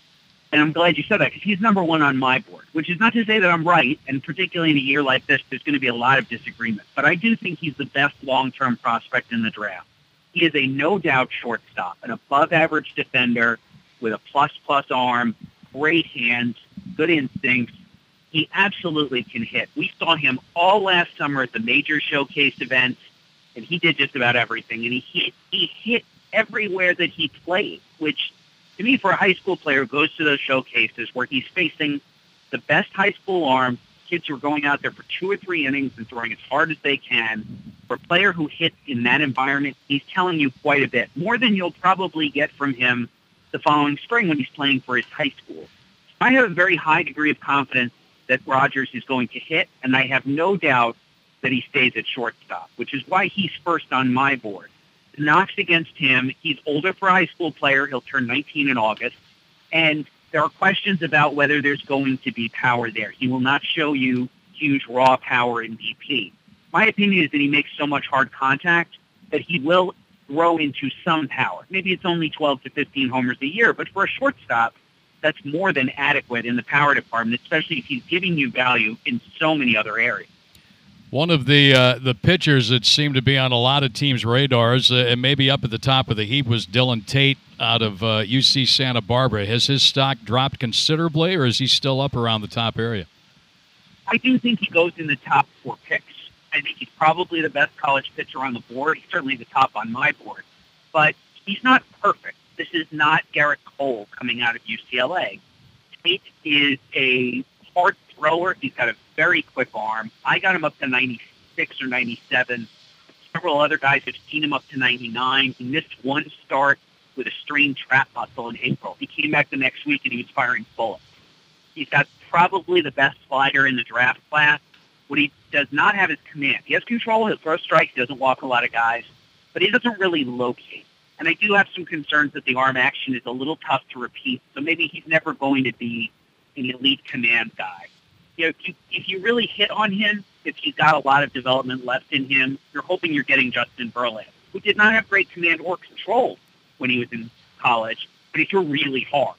And I'm glad you said that because he's number one on my board, which is not to say that I'm right. And particularly in a year like this, there's going to be a lot of disagreement. But I do think he's the best long-term prospect in the draft. He is a no-doubt shortstop, an above-average defender with a plus-plus arm, great hands, good instincts. He absolutely can hit. We saw him all last summer at the major showcase events, and he did just about everything. And he hit, he hit everywhere that he played, which to me, for a high school player who goes to those showcases where he's facing the best high school arm, kids who are going out there for two or three innings and throwing as hard as they can, for a player who hits in that environment, he's telling you quite a bit, more than you'll probably get from him the following spring when he's playing for his high school. I have a very high degree of confidence that Rogers is going to hit, and I have no doubt that he stays at shortstop, which is why he's first on my board. The knocks against him, he's older for a high school player. He'll turn nineteen in August. And there are questions about whether there's going to be power there. He will not show you huge raw power in B P. My opinion is that he makes so much hard contact that he will grow into some power. Maybe it's only twelve to fifteen homers a year, but for a shortstop, that's more than adequate in the power department, especially if he's giving you value in so many other areas. One of the uh, the pitchers that seemed to be on a lot of teams' radars uh, and maybe up at the top of the heap was Dylan Tate out of uh, U C Santa Barbara. Has his stock dropped considerably, or is he still up around the top area? I do think he goes in the top four picks. I think he's probably the best college pitcher on the board. He's certainly the top on my board. But he's not perfect. This is not Garrett Cole coming out of U C L A. Tate is a hard thrower. He's got a very quick arm. I got him up to ninety-six or ninety-seven. Several other guys have seen him up to ninety-nine. He missed one start with a strained trap muscle in April. He came back the next week and he was firing bullets. He's got probably the best slider in the draft class. What he does not have is command. He has control. He'll throw strikes. He doesn't walk a lot of guys. But he doesn't really locate. And I do have some concerns that the arm action is a little tough to repeat. So maybe he's never going to be an elite command guy. You know, if you, if you really hit on him, if he's got a lot of development left in him, you're hoping you're getting Justin Verlander, who did not have great command or control when he was in college, but he threw really hard.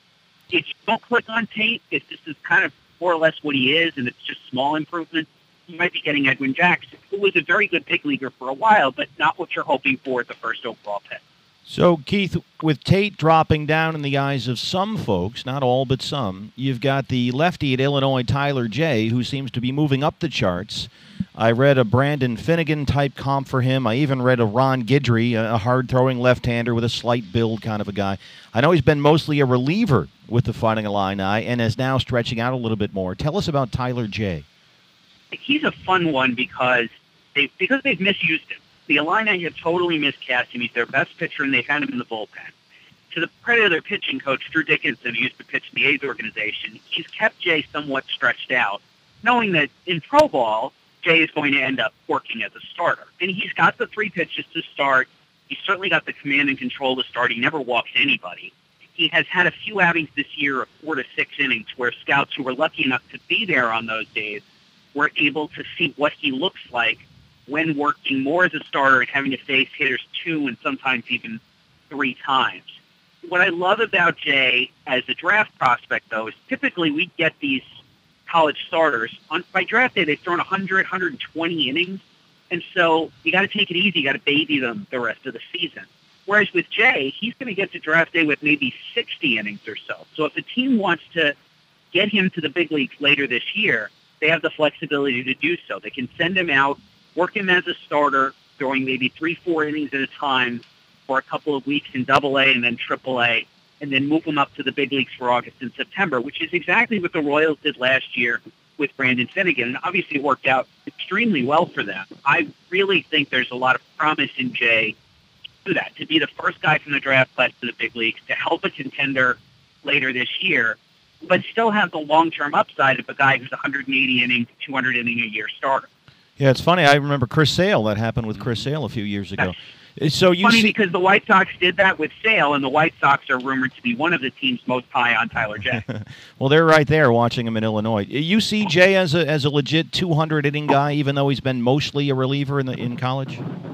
If you don't click on Tate, if this is kind of more or less what he is and it's just small improvements, you might be getting Edwin Jackson, who was a very good big leaguer for a while, but not what you're hoping for at the first overall pick. So, Keith, with Tate dropping down in the eyes of some folks, not all but some, you've got the lefty at Illinois, Tyler Jay, who seems to be moving up the charts. I read a Brandon Finnegan-type comp for him. I even read a Ron Guidry, a hard-throwing left-hander with a slight build kind of a guy. I know he's been mostly a reliever with the Fighting Illini and is now stretching out a little bit more. Tell us about Tyler Jay. He's a fun one because, they, because they've misused him. The Illini have totally miscast him. He's their best pitcher, and they've had him in the bullpen. To the credit of their pitching coach, Drew Dickinson, who used to pitch in the A's organization, he's kept Jay somewhat stretched out, knowing that in pro ball, Jay is going to end up working as a starter. And he's got the three pitches to start. He's certainly got the command and control to start. He never walks anybody. He has had a few outings this year of four to six innings where scouts who were lucky enough to be there on those days were able to see what he looks like when working more as a starter and having to face hitters two and sometimes even three times. What I love about Jay as a draft prospect, though, is typically we get these college starters. On, by draft day, they've thrown one hundred, one hundred twenty innings, and so you got to take it easy. You got to baby them the rest of the season. Whereas with Jay, he's going to get to draft day with maybe sixty innings or so. So if the team wants to get him to the big leagues later this year, they have the flexibility to do so. They can send him out, work him as a starter, throwing maybe three, four innings at a time for a couple of weeks in double A and then triple A, and then move him up to the big leagues for August and September, which is exactly what the Royals did last year with Brandon Finnegan, and obviously it worked out extremely well for them. I really think there's a lot of promise in Jay to do that, to be the first guy from the draft class to the big leagues, to help a contender later this year, but still have the long-term upside of a guy who's one hundred eighty inning, two hundred inning a year starter. Yeah, it's funny. I remember Chris Sale. That happened with Chris Sale a few years ago. That's so you funny see, because the White Sox did that with Sale, and the White Sox are rumored to be one of the teams most high on Tyler Jay. Well, they're right there watching him in Illinois. You see Jay as a as a legit two hundred inning guy, even though he's been mostly a reliever in the in college.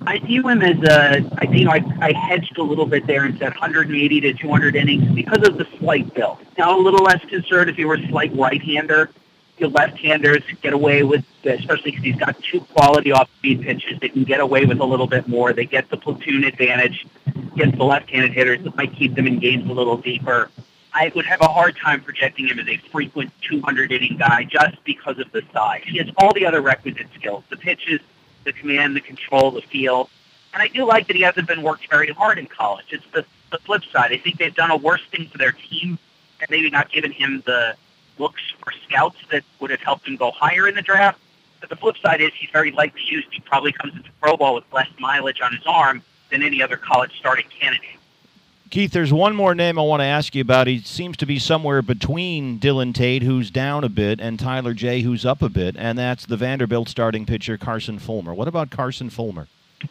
I view him as a, I think I, I hedged a little bit there and said one hundred eighty to two hundred innings because of the slight build. Now, a little less concerned if he were a slight right-hander. The left-handers get away with, especially because he's got two quality off-speed pitches, they can get away with a little bit more. They get the platoon advantage against the left-handed hitters that might keep them in games a little deeper. I would have a hard time projecting him as a frequent two hundred inning guy just because of the size. He has all the other requisite skills, the pitches, the command, the control, the feel. And I do like that he hasn't been worked very hard in college. It's the, the flip side. I think they've done a worse thing for their team and maybe not given him the looks for scouts that would have helped him go higher in the draft. But the flip side is he's very lightly used. He probably comes into pro ball with less mileage on his arm than any other college starting candidate. Keith, there's one more name I want to ask you about. He seems to be somewhere between Dylan Tate, who's down a bit, and Tyler Jay, who's up a bit, and that's the Vanderbilt starting pitcher, Carson Fulmer. What about Carson Fulmer?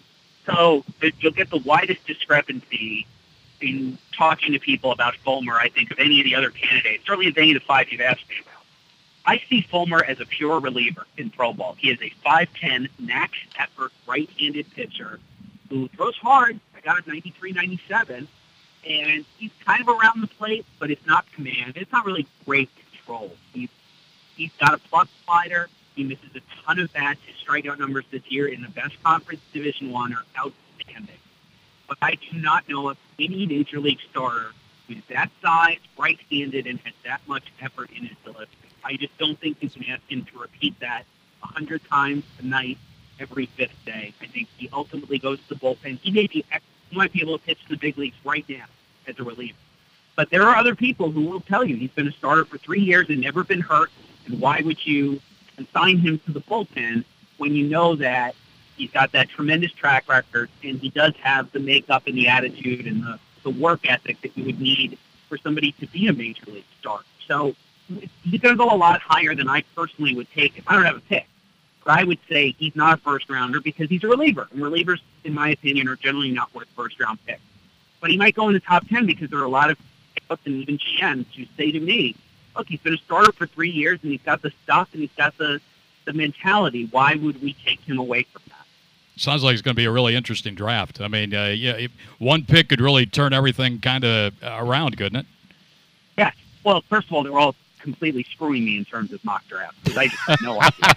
So you'll get the widest discrepancy in talking to people about Fulmer, I think, of any of the other candidates, certainly of any of the five you've asked me about. I see Fulmer as a pure reliever in pro ball. He is a five ten max effort right-handed pitcher who throws hard. I got a ninety-three ninety-seven, and he's kind of around the plate, but it's not command. It's not really great control. He's, he's got a plus slider. He misses a ton of bats. His strikeout numbers this year in the best conference, Division One, are outstanding. But I do not know of any major league starter who's that size, right-handed, and has that much effort in his delivery. I just don't think you can ask him to repeat that a hundred times a night, every fifth day. I think he ultimately goes to the bullpen. He may be, he might be able to pitch to the big leagues right now as a reliever. But there are other people who will tell you he's been a starter for three years and never been hurt, and why would you assign him to the bullpen when you know that he's got that tremendous track record and he does have the makeup and the attitude and the, the work ethic that you would need for somebody to be a major league starter. So he's going to go a lot higher than I personally would take if I don't have a pick. But I would say he's not a first-rounder because he's a reliever. And relievers, in my opinion, are generally not worth first-round picks. But he might go in the top ten because there are a lot of scouts and even G Ms who say to me, look, he's been a starter for three years and he's got the stuff and he's got the, the mentality. Why would we take him away from that? Sounds like it's going to be a really interesting draft. I mean, uh, yeah, if one pick could really turn everything kind of around, couldn't it? Yeah. Well, first of all, they're all completely screwing me in terms of mock drafts because I just have no idea.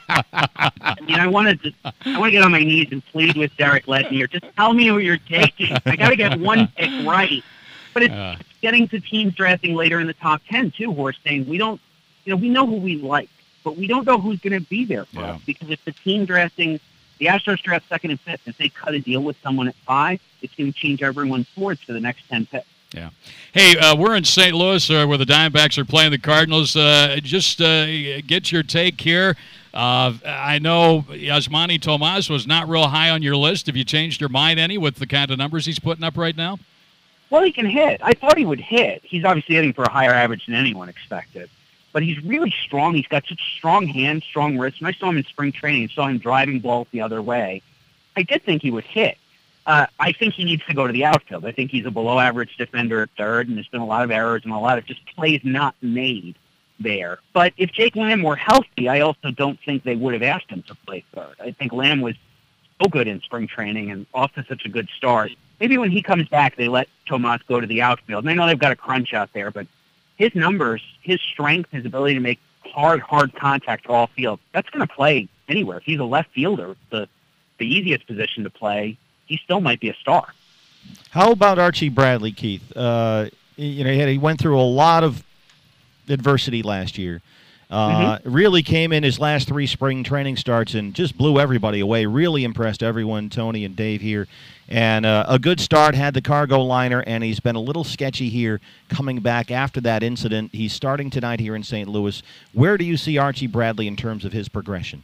I mean, I want to I want to get on my knees and plead with Derek Lednier. Just tell me who you're taking. I got to get one pick right. But it's uh. getting to teams drafting later in the top ten too, who are saying we don't, you know, we know who we like, but we don't know who's going to be there for yeah. us because if the team drafting. The Astros draft second and fifth. If they cut a deal with someone at five, it's going to change everyone's boards for the next ten picks. Yeah. Hey, uh, we're in Saint Louis uh, where the Diamondbacks are playing the Cardinals. Uh, just uh, get your take here. Uh, I know Yasmani Tomas was not real high on your list. Have you changed your mind any with the kind of numbers he's putting up right now? Well, he can hit. I thought he would hit. He's obviously hitting for a higher average than anyone expected. But he's really strong. He's got such strong hands, strong wrists. When I saw him in spring training and saw him driving balls the other way, I did think he would hit. Uh, I think he needs to go to the outfield. I think he's a below-average defender at third, and there's been a lot of errors and a lot of just plays not made there. But if Jake Lamb were healthy, I also don't think they would have asked him to play third. I think Lamb was so good in spring training and off to such a good start. Maybe when he comes back, they let Tomas go to the outfield. And I know they've got a crunch out there, but his numbers, his strength, his ability to make hard, hard contact to all field, that's going to play anywhere. If he's a left fielder, the the easiest position to play, he still might be a star. How about Archie Bradley, Keith? Uh, you know, he, had, he went through a lot of adversity last year. Uh, mm-hmm. Really came in his last three spring training starts and just blew everybody away. Really impressed everyone, Tony and Dave here. And uh, a good start, had the cargo liner, and he's been a little sketchy here coming back after that incident. He's starting tonight here in Saint Louis. Where do you see Archie Bradley in terms of his progression?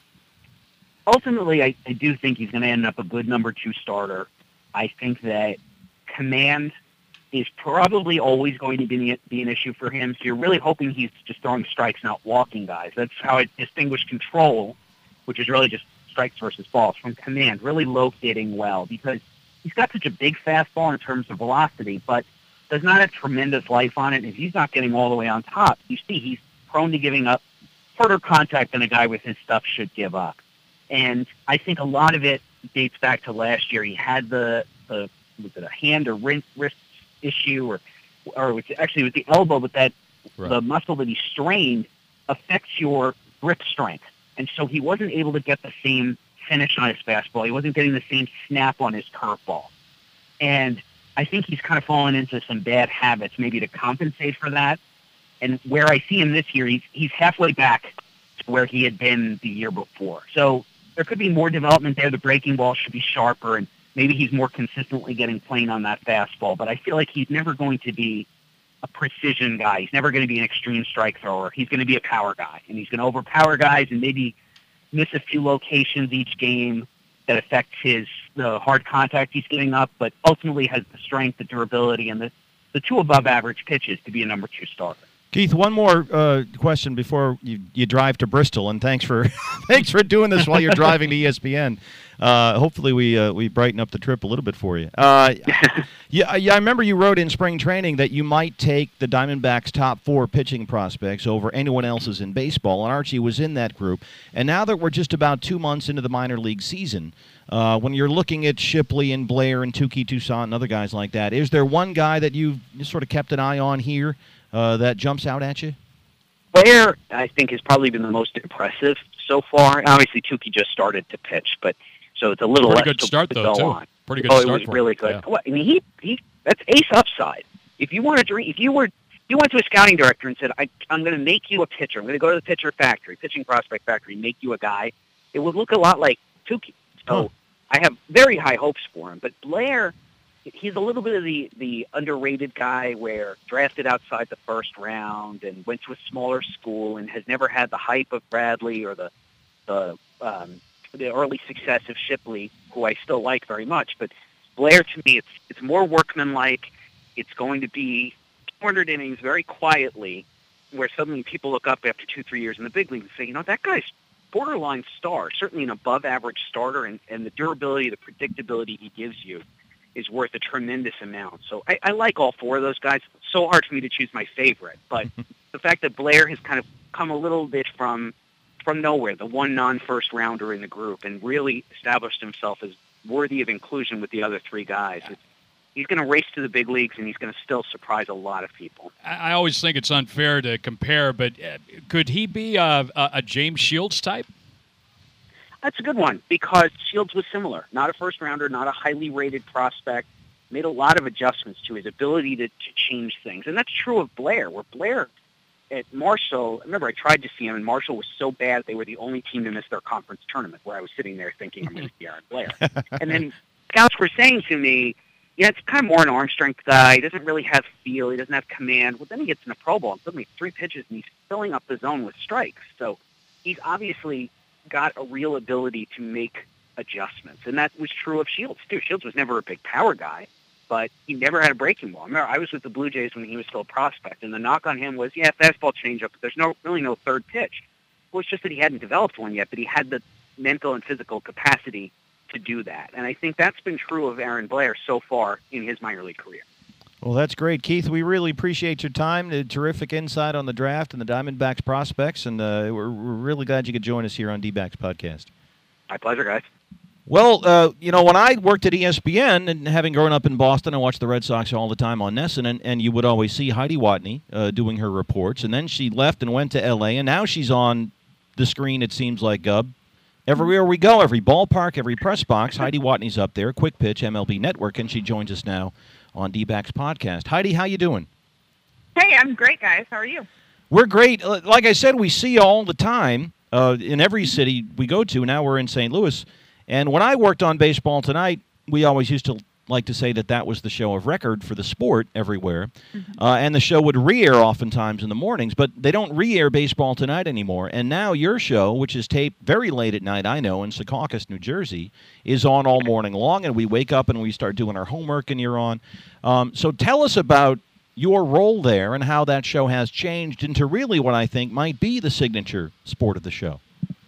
Ultimately, I, I do think he's going to end up a good number two starter. I think that command is probably always going to be, be an issue for him. So you're really hoping he's just throwing strikes, not walking guys. That's how I distinguish control, which is really just strikes versus balls, from command, really locating well, because he's got such a big fastball in terms of velocity, but does not have tremendous life on it. If he's not getting all the way on top, you see he's prone to giving up harder contact than a guy with his stuff should give up. And I think a lot of it dates back to last year. He had the, the was it a hand or wrist, wrist issue, or or it was, actually it was the elbow, but that right. the muscle that he strained affects your grip strength. And so he wasn't able to get the same finish on his fastball. He wasn't getting the same snap on his curveball. And I think he's kind of fallen into some bad habits maybe to compensate for that. And where I see him this year, he's, he's halfway back to where he had been the year before. So there could be more development there. The breaking ball should be sharper, and maybe he's more consistently getting plain on that fastball. But I feel like he's never going to be a precision guy. He's never going to be an extreme strike thrower. He's going to be a power guy, and he's going to overpower guys and maybe miss a few locations each game that affect his the hard contact he's getting up, but ultimately has the strength, the durability, and the, the two above average pitches to be a number two starter. Keith, one more uh, question before you, you drive to Bristol, and thanks for thanks for doing this while you're driving to E S P N. Uh, hopefully, we uh, we brighten up the trip a little bit for you. Uh, yeah, yeah, I remember you wrote in spring training that you might take the Diamondbacks' top four pitching prospects over anyone else's in baseball, and Archie was in that group. And now that we're just about two months into the minor league season, uh, when you're looking at Shipley and Blair and Touki Toussaint and other guys like that, is there one guy that you've sort of kept an eye on here uh, that jumps out at you? Blair, I think, has probably been the most impressive so far. Obviously, Touki just started to pitch, but so it's a little Pretty less good start, to though, go too. on. Pretty good oh, start. it was for really him. good. Yeah. Well, I mean, he he that's ace upside. If you want to dream, if you were you went to a scouting director and said, I, "I'm going to make you a pitcher. I'm going to go to the pitcher factory, pitching prospect factory, and make you a guy," it would look a lot like Touki. So huh. I have very high hopes for him. But Blair, he's a little bit of the the underrated guy, where drafted outside the first round and went to a smaller school and has never had the hype of Bradley or the the um, the early success of Shipley, who I still like very much. But Blair, to me, it's it's more workmanlike. It's going to be two hundred innings very quietly, where suddenly people look up after two, three years in the big league and say, you know, that guy's borderline star, certainly an above-average starter, and, and the durability, the predictability he gives you is worth a tremendous amount. So I, I like all four of those guys. It's so hard for me to choose my favorite. But the fact that Blair has kind of come a little bit from from nowhere, the one non-first rounder in the group, and really established himself as worthy of inclusion with the other three guys. It's, he's going to race to the big leagues, and he's going to still surprise a lot of people. I always think it's unfair to compare, but could he be a, a, a James Shields type? That's a good one, because Shields was similar. Not a first-rounder, not a highly rated prospect. Made a lot of adjustments to his ability to, to change things. And that's true of Blair, where Blair at Marshall, I remember I tried to see him, and Marshall was so bad they were the only team to miss their conference tournament, where I was sitting there thinking, I'm going to see Aaron Blair. And then scouts were saying to me, yeah, it's kind of more an arm strength guy. He doesn't really have feel. He doesn't have command. Well, then he gets in a Pro Bowl, and suddenly three pitches, and he's filling up the zone with strikes. So he's obviously got a real ability to make adjustments. And that was true of Shields, too. Shields was never a big power guy, but he never had a breaking ball. I remember I was with the Blue Jays when he was still a prospect, and the knock on him was, yeah, fastball changeup, but there's no really no third pitch. Well, it's just that he hadn't developed one yet, but he had the mental and physical capacity to do that. And I think that's been true of Aaron Blair so far in his minor league career. Well, that's great, Keith. We really appreciate your time, the terrific insight on the draft and the Diamondbacks prospects, and uh, we're, we're really glad you could join us here on D-Backs Podcast. My pleasure, guys. Well, uh, you know, when I worked at E S P N, and having grown up in Boston, I watched the Red Sox all the time on Nesson, and, and you would always see Heidi Watney uh, doing her reports, and then she left and went to L A, and now she's on the screen, it seems like, Gub. Everywhere we go, every ballpark, every press box, Heidi Watney's up there, Quick Pitch, M L B Network, and she joins us now on D-Backs Podcast. Heidi, how you doing? Hey, I'm great, guys. How are you? We're great. Like I said, we see you all the time uh, in every city we go to. Now we're in Saint Louis. And when I worked on Baseball Tonight, we always used to like to say that that was the show of record for the sport everywhere. Mm-hmm. Uh, and the show would re-air oftentimes in the mornings, but they don't re-air Baseball Tonight anymore. And now your show, which is taped very late at night, I know, in Secaucus, New Jersey, is on all morning long, and we wake up and we start doing our homework, and you're on. Um, so tell us about your role there and how that show has changed into really what I think might be the signature sport of the show.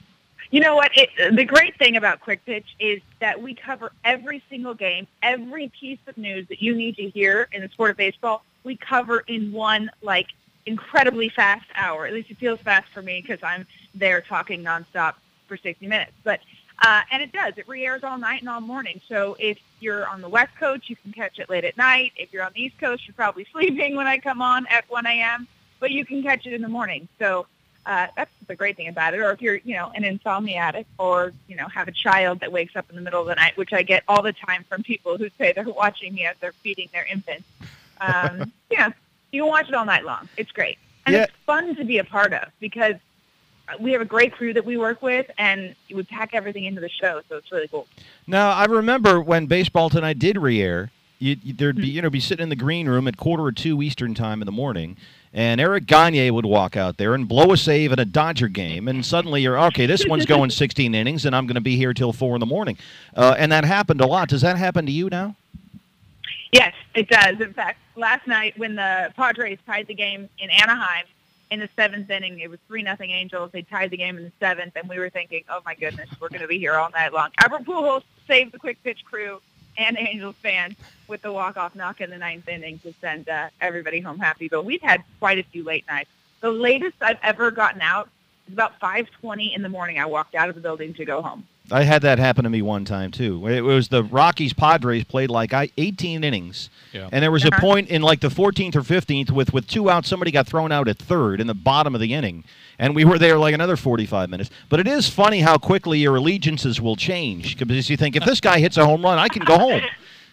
You know what? It, the great thing about Quick Pitch is that we cover every single game, every piece of news that you need to hear in the sport of baseball, we cover in one, like, incredibly fast hour. At least it feels fast for me because I'm there talking nonstop for sixty minutes. But Uh, and it does. It re-airs all night and all morning. So if you're on the West Coast, you can catch it late at night. If you're on the East Coast, you're probably sleeping when I come on at one a.m., but you can catch it in the morning. So uh, that's the great thing about it. Or if you're, you know, an insomniac or, you know, have a child that wakes up in the middle of the night, which I get all the time from people who say they're watching me as they're feeding their infants. Um, yeah, you can watch it all night long. It's great. And Yeah. it's fun to be a part of because we have a great crew that we work with, and we pack everything into the show, so it's really cool. Now, I remember when Baseball Tonight did re-air, you, you, there'd be, you know, be sitting in the green room at quarter or two Eastern time in the morning, and Eric Gagne would walk out there and blow a save in a Dodger game, and suddenly you're, okay, this one's going sixteen innings, and I'm going to be here till four in the morning. Uh, and that happened a lot. Does that happen to you now? Yes, it does. In fact, last night when the Padres tied the game in Anaheim, in the seventh inning, it was three nothing Angels. They tied the game in the seventh, and we were thinking, oh, my goodness, we're going to be here all night long. Albert Pujols saved the Quick Pitch crew and Angels fans with the walk-off knock in the ninth inning to send uh, everybody home happy. But we've had quite a few late nights. The latest I've ever gotten out is about five twenty in the morning. I walked out of the building to go home. I had that happen to me one time, too. It was the Rockies-Padres played like eighteen innings, Yeah. and there was Uh-huh. a point in like the fourteenth or fifteenth with, with two outs, somebody got thrown out at third in the bottom of the inning, and we were there like another forty-five minutes. But it is funny how quickly your allegiances will change, because you think, if this guy hits a home run, I can go home.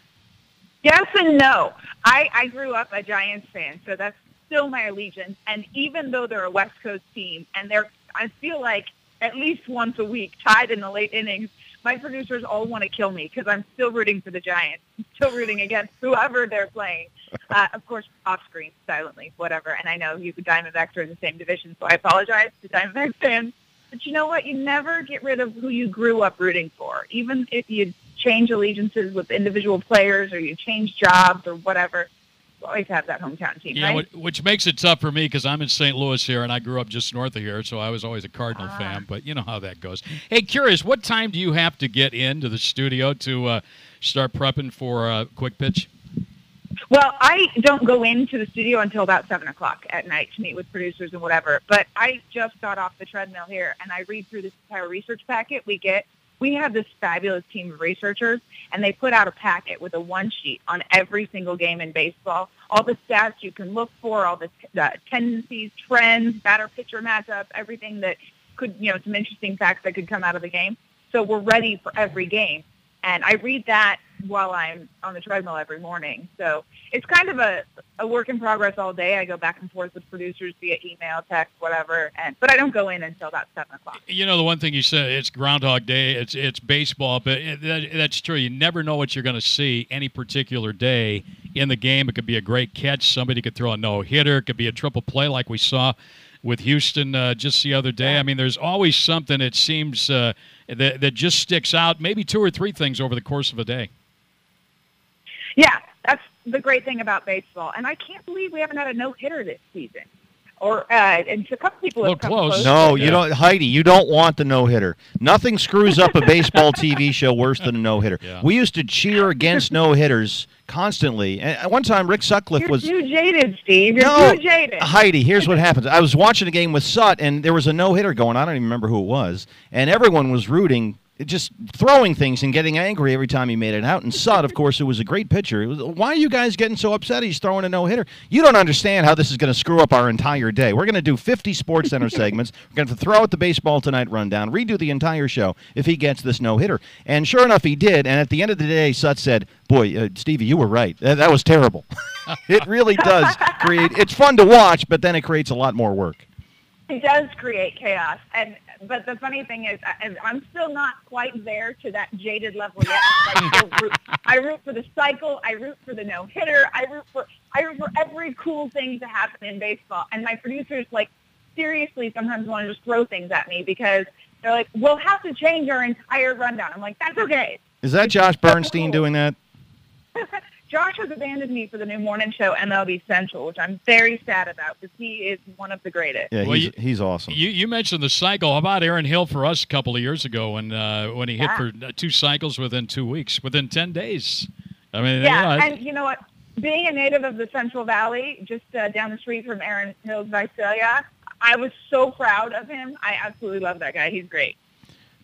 Yes and no. I, I grew up a Giants fan, so that's still my allegiance. And even though they're a West Coast team, and they're, I feel like at least once a week tied in the late innings, my producers all want to kill me because I'm still rooting for the Giants. I'm still rooting against whoever they're playing. Uh, of course, off screen, silently, whatever. And I know you Diamondbacks are in the same division, so I apologize to Diamondbacks fans. But you know what? You never get rid of who you grew up rooting for. Even if you change allegiances with individual players or you change jobs or whatever, you always have that hometown team, Yeah, right? which, which makes it tough for me because I'm in Saint Louis here, and I grew up just north of here, so I was always a Cardinal Ah. fan. But you know how that goes. Hey, curious, what time do you have to get into the studio to uh, start prepping for uh, Quick Pitch? Well, I don't go into the studio until about seven o'clock at night to meet with producers and whatever. But I just got off the treadmill here, and I read through this entire research packet we get. We have this fabulous team of researchers, and they put out a packet with a one-sheet on every single game in baseball, all the stats you can look for, all the uh, tendencies, trends, batter-pitcher matchups, everything that could, you know, some interesting facts that could come out of the game. So we're ready for every game. And I read that while I'm on the treadmill every morning. So it's kind of a, a work in progress all day. I go back and forth with producers via email, text, whatever. And but I don't go in until about seven o'clock. You know, the one thing you said, it's Groundhog Day, it's it's baseball, but it, that, that's true. You never know what you're going to see any particular day in the game. It could be a great catch. Somebody could throw a no-hitter. It could be a triple play like we saw with Houston uh, just the other day. I mean, there's always something, it seems, uh, that, that just sticks out, maybe two or three things over the course of a day. Yeah, that's the great thing about baseball. And I can't believe we haven't had a no-hitter this season. Or uh, and a couple people have come close. No, you don't, Heidi. You don't want the no hitter. Nothing screws up a baseball T V show worse than a no hitter. Yeah. We used to cheer against no hitters constantly. And at one time, Rick Sutcliffe You're was too jaded, Steve. You're no too jaded. Heidi. Here's what happens. I was watching a game with Sut, and there was a no hitter going. I don't even remember who it was, and everyone was rooting. Just throwing things and getting angry every time he made it out. And Sut, of course, who was a great pitcher, it was, why are you guys getting so upset he's throwing a no-hitter? You don't understand how this is going to screw up our entire day. We're going to do fifty Sports Center segments. We're going to throw out the Baseball Tonight rundown, redo the entire show if he gets this no-hitter. And sure enough, he did. And at the end of the day, Sut said, boy, uh, Stevie, you were right. That, that was terrible. It really does create – it's fun to watch, but then it creates a lot more work. It does create chaos. And but the funny thing is, I, I'm still not quite there to that jaded level yet. I, still root, I root for the cycle. I root for the no-hitter. I root for I root for every cool thing to happen in baseball. And my producers, like, seriously sometimes want to just throw things at me because they're like, we'll have to change our entire rundown. I'm like, that's okay. Is that Josh Bernstein doing that? Josh has abandoned me for the new morning show, M L B Central, which I'm very sad about because he is one of the greatest. Yeah, Well, he's, you- he's awesome. You you mentioned the cycle. How about Aaron Hill for us a couple of years ago when uh, when he Yeah. hit for uh, two cycles within two weeks, within ten days? I mean, Yeah, you know, and you know what? Being a native of the Central Valley, just uh, down the street from Aaron Hill's Visalia, I was so proud of him. I absolutely love that guy. He's great.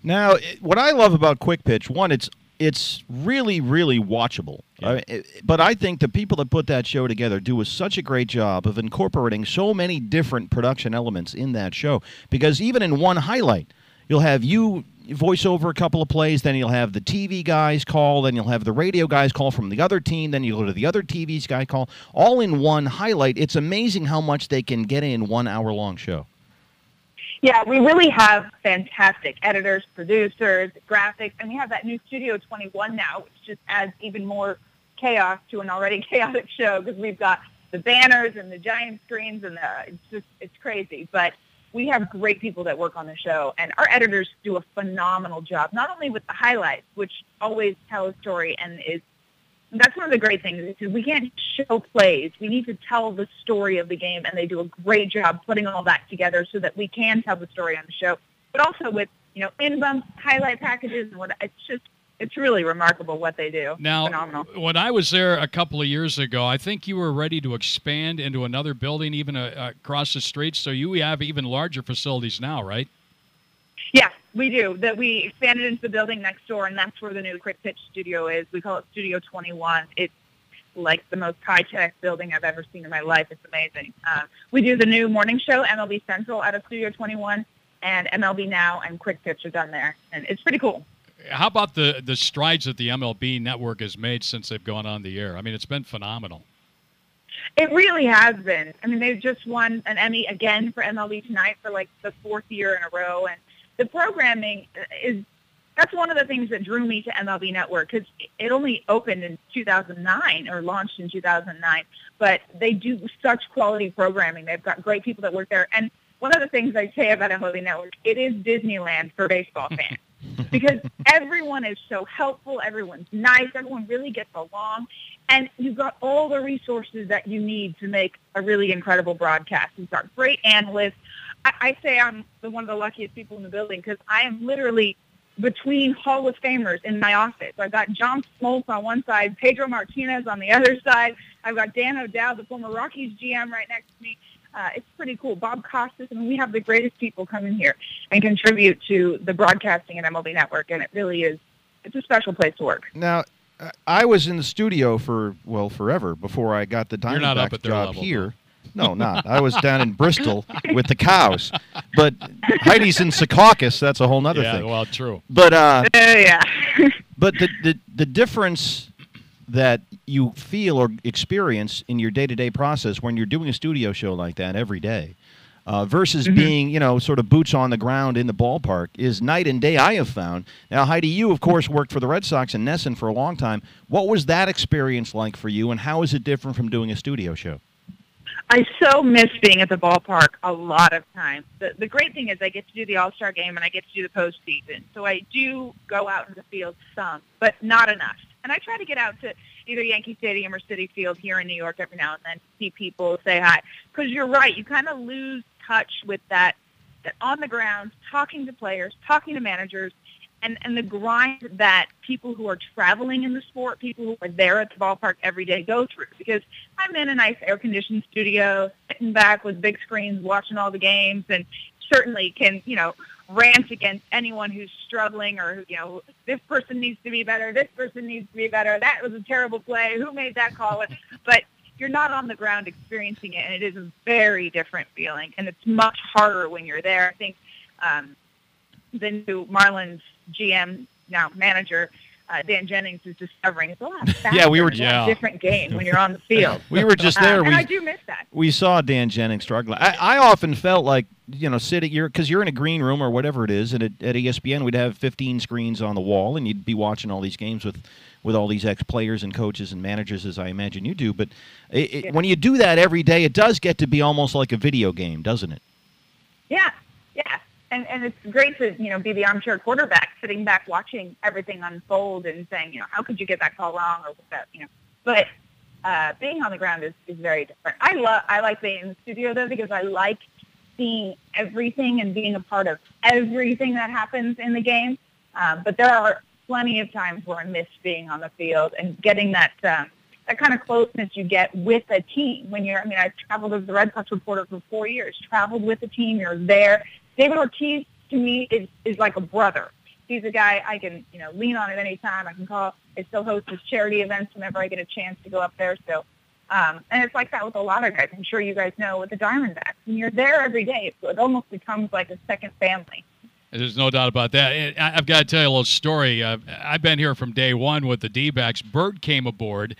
Now, it, what I love about Quick Pitch, one, it's it's really, really watchable. Yeah. Uh, it, but I think the people that put that show together do a, such a great job of incorporating so many different production elements in that show. Because even in one highlight, you'll have you voice over a couple of plays, then you'll have the T V guys call, then you'll have the radio guys call from the other team, then you'll go to the other T V's guy call, all in one highlight. It's amazing how much they can get in one hour-long show. Yeah, we really have fantastic editors, producers, graphics, and we have that new Studio twenty-one now, which just adds even more chaos to an already chaotic show because we've got the banners and the giant screens, and the, it's just it's crazy. But we have great people that work on the show, and our editors do a phenomenal job, not only with the highlights, which always tell a story and is that's one of the great things is we can't show plays. We need to tell the story of the game, and they do a great job putting all that together so that we can tell the story on the show. But also with, you know, in-bumps, highlight packages, and what it's just it's really remarkable what they do. Now, phenomenal. When I was there a couple of years ago, I think you were ready to expand into another building, even uh, across the street. So you have even larger facilities now, right? Yes, we do. That we expanded into the building next door, and that's where the new Quick Pitch studio is. We call it Studio twenty-one. It's like the most high-tech building I've ever seen in my life. It's amazing. Uh, we do the new morning show, M L B Central, out of Studio twenty-one, and M L B Now and Quick Pitch are done there, and it's pretty cool. How about the, the strides that the M L B network has made since they've gone on the air? I mean, it's been phenomenal. It really has been. I mean, they've just won an Emmy again for M L B Tonight for like the fourth year in a row, and the programming is, that's one of the things that drew me to M L B Network because it only opened in two thousand nine or launched in two thousand nine, but they do such quality programming. They've got great people that work there. And one of the things I say about M L B Network, it is Disneyland for baseball fans because everyone is so helpful. Everyone's nice. Everyone really gets along. And you've got all the resources that you need to make a really incredible broadcast. You've got great analysts. I, I say I'm the, one of the luckiest people in the building because I am literally between Hall of Famers in my office. I've got John Smoltz on one side, Pedro Martinez on the other side. I've got Dan O'Dowd, the former Rockies G M, right next to me. Uh, it's pretty cool. Bob Costas, I mean, we have the greatest people come in here and contribute to the broadcasting at M L B Network, and it really is, it's a special place to work. Now, I was in the studio for, well, forever before I got the Diamondbacks job level, here. No, not. I was down in Bristol with the cows. But Heidi's in Secaucus. That's a whole other yeah, thing. well, true. But uh, uh, yeah. but the, the the difference that you feel or experience in your day-to-day process when you're doing a studio show like that every day uh, versus mm-hmm. being, you know, sort of boots on the ground in the ballpark is night and day, I have found. Now, Heidi, you, of course, worked for the Red Sox and Nesson for a long time. What was that experience like for you, and how is it different from doing a studio show? I so miss being at the ballpark a lot of times. The, the great thing is I get to do the All-Star game and I get to do the postseason. So I do go out in the field some, but not enough. And I try to get out to either Yankee Stadium or Citi Field here in New York every now and then to see people, say hi. Because you're right, you kind of lose touch with that, that on the ground, talking to players, talking to managers, and, and the grind that people who are traveling in the sport, people who are there at the ballpark every day go through. Because I'm in a nice air-conditioned studio, sitting back with big screens, watching all the games, and certainly can, you know, rant against anyone who's struggling or, you know, this person needs to be better, this person needs to be better, that was a terrible play, who made that call? But you're not on the ground experiencing it, and it is a very different feeling, and it's much harder when you're there. I think um, the new Marlins G M, now manager, uh, Dan Jennings, is discovering it's a lot faster. Yeah, we were yeah. a different game when you're on the field. We were just there. Uh, we, and I do miss that. We saw Dan Jennings struggling. I, I often felt like, you know, sitting you're because you're in a green room or whatever it is, and at, at E S P N we'd have fifteen screens on the wall, and you'd be watching all these games with, with all these ex-players and coaches and managers, as I imagine you do. But it, it, yeah. when you do that every day, it does get to be almost like a video game, doesn't it? Yeah, yeah. And and it's great to, you know, be the armchair quarterback, sitting back watching everything unfold and saying, you know, how could you get that call wrong or that, you know. But uh, being on the ground is, is very different. I love I like being in the studio though because I like seeing everything and being a part of everything that happens in the game. Um, but there are plenty of times where I miss being on the field and getting that um, that kind of closeness you get with a team when you're. I mean, I've traveled as the Red Sox reporter for four years. Traveled with the team. You're there. David Ortiz, to me, is, is like a brother. he's a guy I can, you know, lean on at any time. I can call. I still host his charity events whenever I get a chance to go up there. So, um, and it's like that with a lot of guys. I'm sure you guys know with the Diamondbacks. When you're there every day, it almost becomes like a second family. There's no doubt about that. And I- I've got to tell you a little story. Uh, I've been here from day one with the D-backs. Bert came aboard,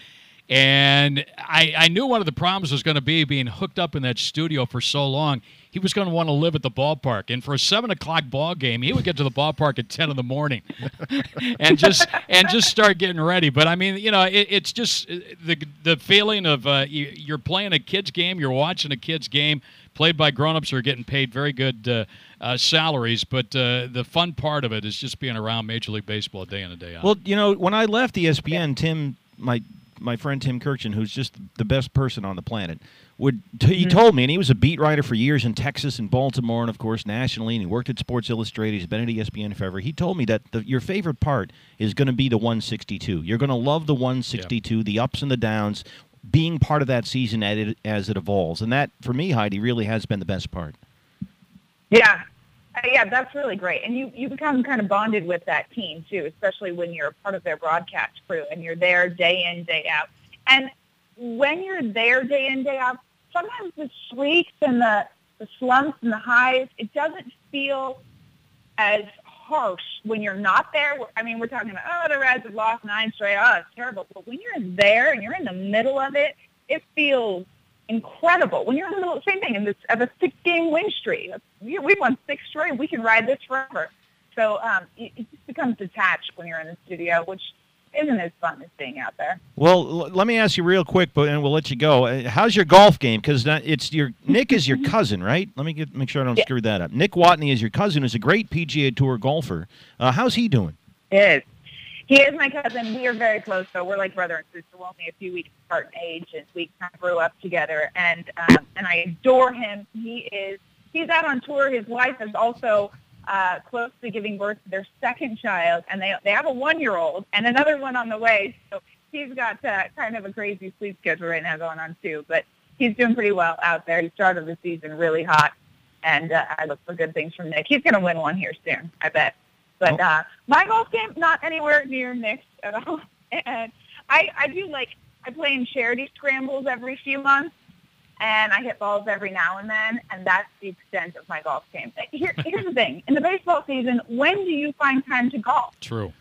and I, I knew one of the problems was going to be being hooked up in that studio for so long. He was going to want to live at the ballpark. And for a seven o'clock ball game, he would get to the ballpark at ten in the morning and just and just start getting ready. But, I mean, you know, it, it's just the the feeling of uh, you, you're playing a kid's game, you're watching a kid's game, played by grown-ups who are getting paid very good uh, uh, salaries. But uh, the fun part of it is just being around Major League Baseball day in and day out. Well, you know, when I left E S P N, Tim, my my friend Tim Kirchen, who's just the best person on the planet, would t- he told me, and he was a beat writer for years in Texas and Baltimore, and of course nationally, and he worked at Sports Illustrated. He's been at E S P N forever. He told me that the, your favorite part is going to be the one sixty-two. You're going to love the one sixty-two, yep. the ups and the downs, being part of that season as it, as it evolves, and that for me, Heidi, really has been the best part. Yeah. Uh, yeah, that's really great. And you, you become kind of bonded with that team, too, especially when you're a part of their broadcast crew and you're there day in, day out. And when you're there day in, day out, sometimes the streaks and the, the slumps and the highs, it doesn't feel as harsh when you're not there. I mean, we're talking about, oh, the Reds have lost nine straight. Oh, it's terrible. But when you're there and you're in the middle of it, it feels incredible. When you're in the middle, same thing, in this, of a six-game win streak. We've won six straight. We can ride this forever. So um, it, it just becomes detached when you're in the studio, which isn't as fun as being out there. Well, l- let me ask you real quick, but and we'll let you go. Uh, how's your golf game? Because it's your Nick is your cousin, right? Let me get make sure I don't yeah. screw that up. Nick Watney is your cousin. Who's a great P G A Tour golfer. Uh, how's he doing? He is. He is my cousin. We are very close, though. We're like brother and sister. We're only a few weeks apart in age, and we kind of grew up together. And um, and I adore him. He is. He's out on tour. His wife is also uh, close to giving birth to their second child, and they they have a one-year-old and another one on the way. So he's got uh, kind of a crazy sleep schedule right now going on too. But he's doing pretty well out there. He started the season really hot, and uh, I look for good things from Nick. He's going to win one here soon, I bet. But uh, my golf game, not anywhere near Nick's at all. And I, I do like, I play in charity scrambles every few months, and I hit balls every now and then, and that's the extent of my golf game. Here, here's the thing. In the baseball season, when do you find time to golf? True.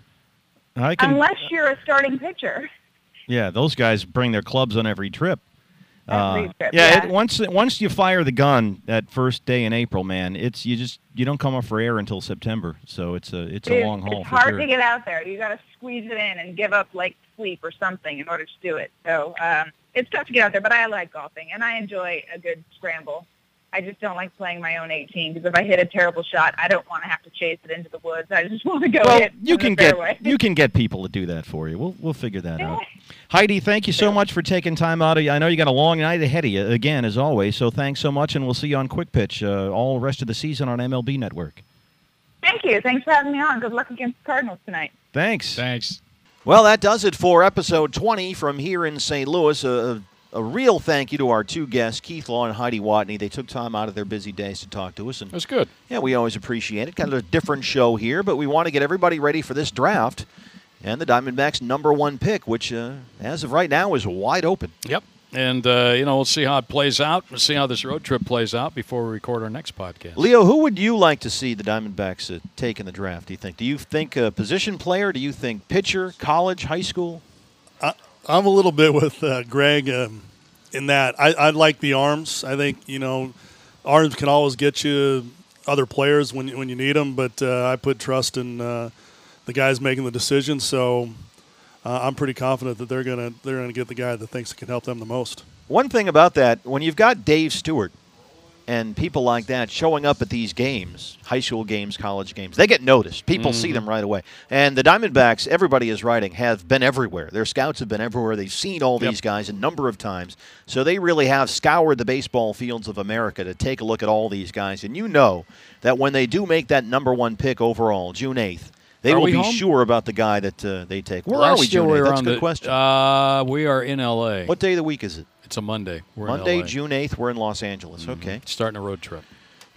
I can, Unless you're a starting pitcher. Yeah, those guys bring their clubs on every trip. Every Uh, trip, yeah, yeah. It, once once you fire the gun that first day in April, man, it's you just you don't come up for air until September. So it's a it's a It's- long haul It's for hard sure. to get out there. You got to squeeze it in and give up like sleep or something in order to do it. So um, it's tough to get out there, but I like golfing and I enjoy a good scramble. I just don't like playing my own eighteen because if I hit a terrible shot, I don't want to have to chase it into the woods. I just want to go Well, hit you in can the fairway. get you can get people to do that for you. We'll we'll figure that Yeah. out. Heidi, thank you so much for taking time out. Of, I know you got a long night ahead of you again, as always. So thanks so much, and we'll see you on Quick Pitch uh, all the rest of the season on M L B Network. Thank you. Thanks for having me on. Good luck against the Cardinals tonight. Thanks. Thanks. Well, that does it for episode twenty from here in Saint Louis. A, a real thank you to our two guests, Keith Law and Heidi Watney. They took time out of their busy days to talk to us. And That's good. yeah, we always appreciate it. Kind of a different show here, but we want to get everybody ready for this draft and the Diamondbacks' number one pick, which, uh, as of right now, is wide open. Yep. And, uh, you know, we'll see how it plays out. We'll see how this road trip plays out before we record our next podcast. Leo, who would you like to see the Diamondbacks uh, take in the draft, do you think? Do you think a position player? Do you think pitcher, college, high school? I, I'm a little bit with uh, Greg um, in that. I, I like the arms. I think, you know, arms can always get you other players when, when you need them, but uh, I put trust in uh, the guys making the decision. So uh, I'm pretty confident that they're gonna they're gonna get the guy that thinks it can help them the most. One thing about that, when you've got Dave Stewart and people like that showing up at these games, high school games, college games, they get noticed. People Mm-hmm. see them right away. And the Diamondbacks, everybody is writing, have been everywhere. Their scouts have been everywhere. They've seen all Yep. these guys a number of times. So they really have scoured the baseball fields of America to take a look at all these guys. And you know that when they do make that number one pick overall, June eighth, they Are will we be home? sure about the guy that uh, they take. Where Last are we, year June we eighth? were That's a on good the- question. Uh, we are in L A. What day of the week is it? It's a Monday. We're Monday, in L A. June eighth, we're in Los Angeles. Mhm. Okay. Starting a road trip.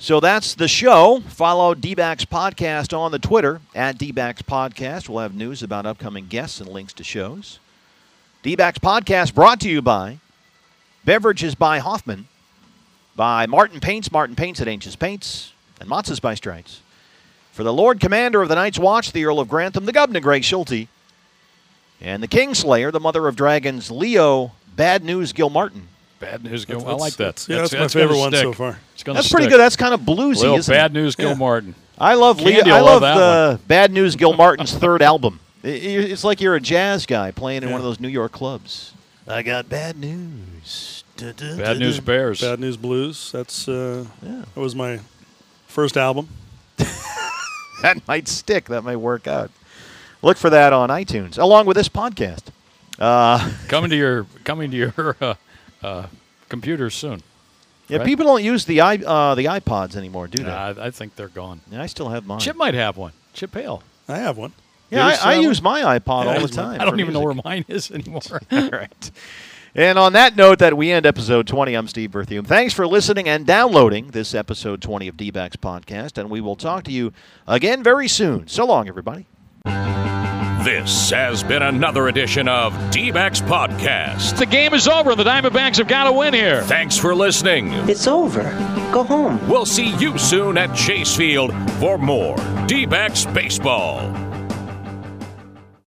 So that's the show. Follow D-Backs Podcast on the Twitter, at D-Backs Podcast. We'll have news about upcoming guests and links to shows. D-Backs Podcast brought to you by Beverages by Hoffman, by Martin Paints, Martin Paints at Ancients Paints, and Matzahs by Strites. For the Lord Commander of the Night's Watch, the Earl of Grantham, the Governor Greg Schulte, and the Kingslayer, the Mother of Dragons, Leo Bad News Gilmartin. Bad News Gil. I like that. That's, yeah, that's, that's my favorite one so far. That's pretty good. That's kind of bluesy, Little isn't Bad it? News Gil Yeah. Martin. I love Leo. Candy I will love love the Bad News Gilmartin's third album. It- It's like you're a jazz guy playing in one of those New York clubs. I got bad news. Da, da, Bad da, News da. Bears. Bad News Blues. That's uh, Yeah. that was my first album. That might stick. That might work out. Look for that on iTunes, along with this podcast. Uh, coming to your coming to your uh, uh, computers soon. yeah, Right? people don't use the i uh, the iPods anymore, do they? Nah, I, I think they're gone. Yeah, I still have mine. Chip might have one. Chip Hale. I have one. yeah, you still I, I have use my iPod Yeah, I all the use mine. time. I don't for even know where music. mine is anymore. All right. And on that note, that we end episode twenty. I'm Steve Berthium. Thanks for listening and downloading this episode twenty of D-Backs Podcast, and we will talk to you again very soon. So long, everybody. This has been another edition of D-Backs Podcast. The game is over. The Diamondbacks have got to win here. Thanks for listening. It's over. Go home. We'll see you soon at Chase Field for more D-Backs Baseball.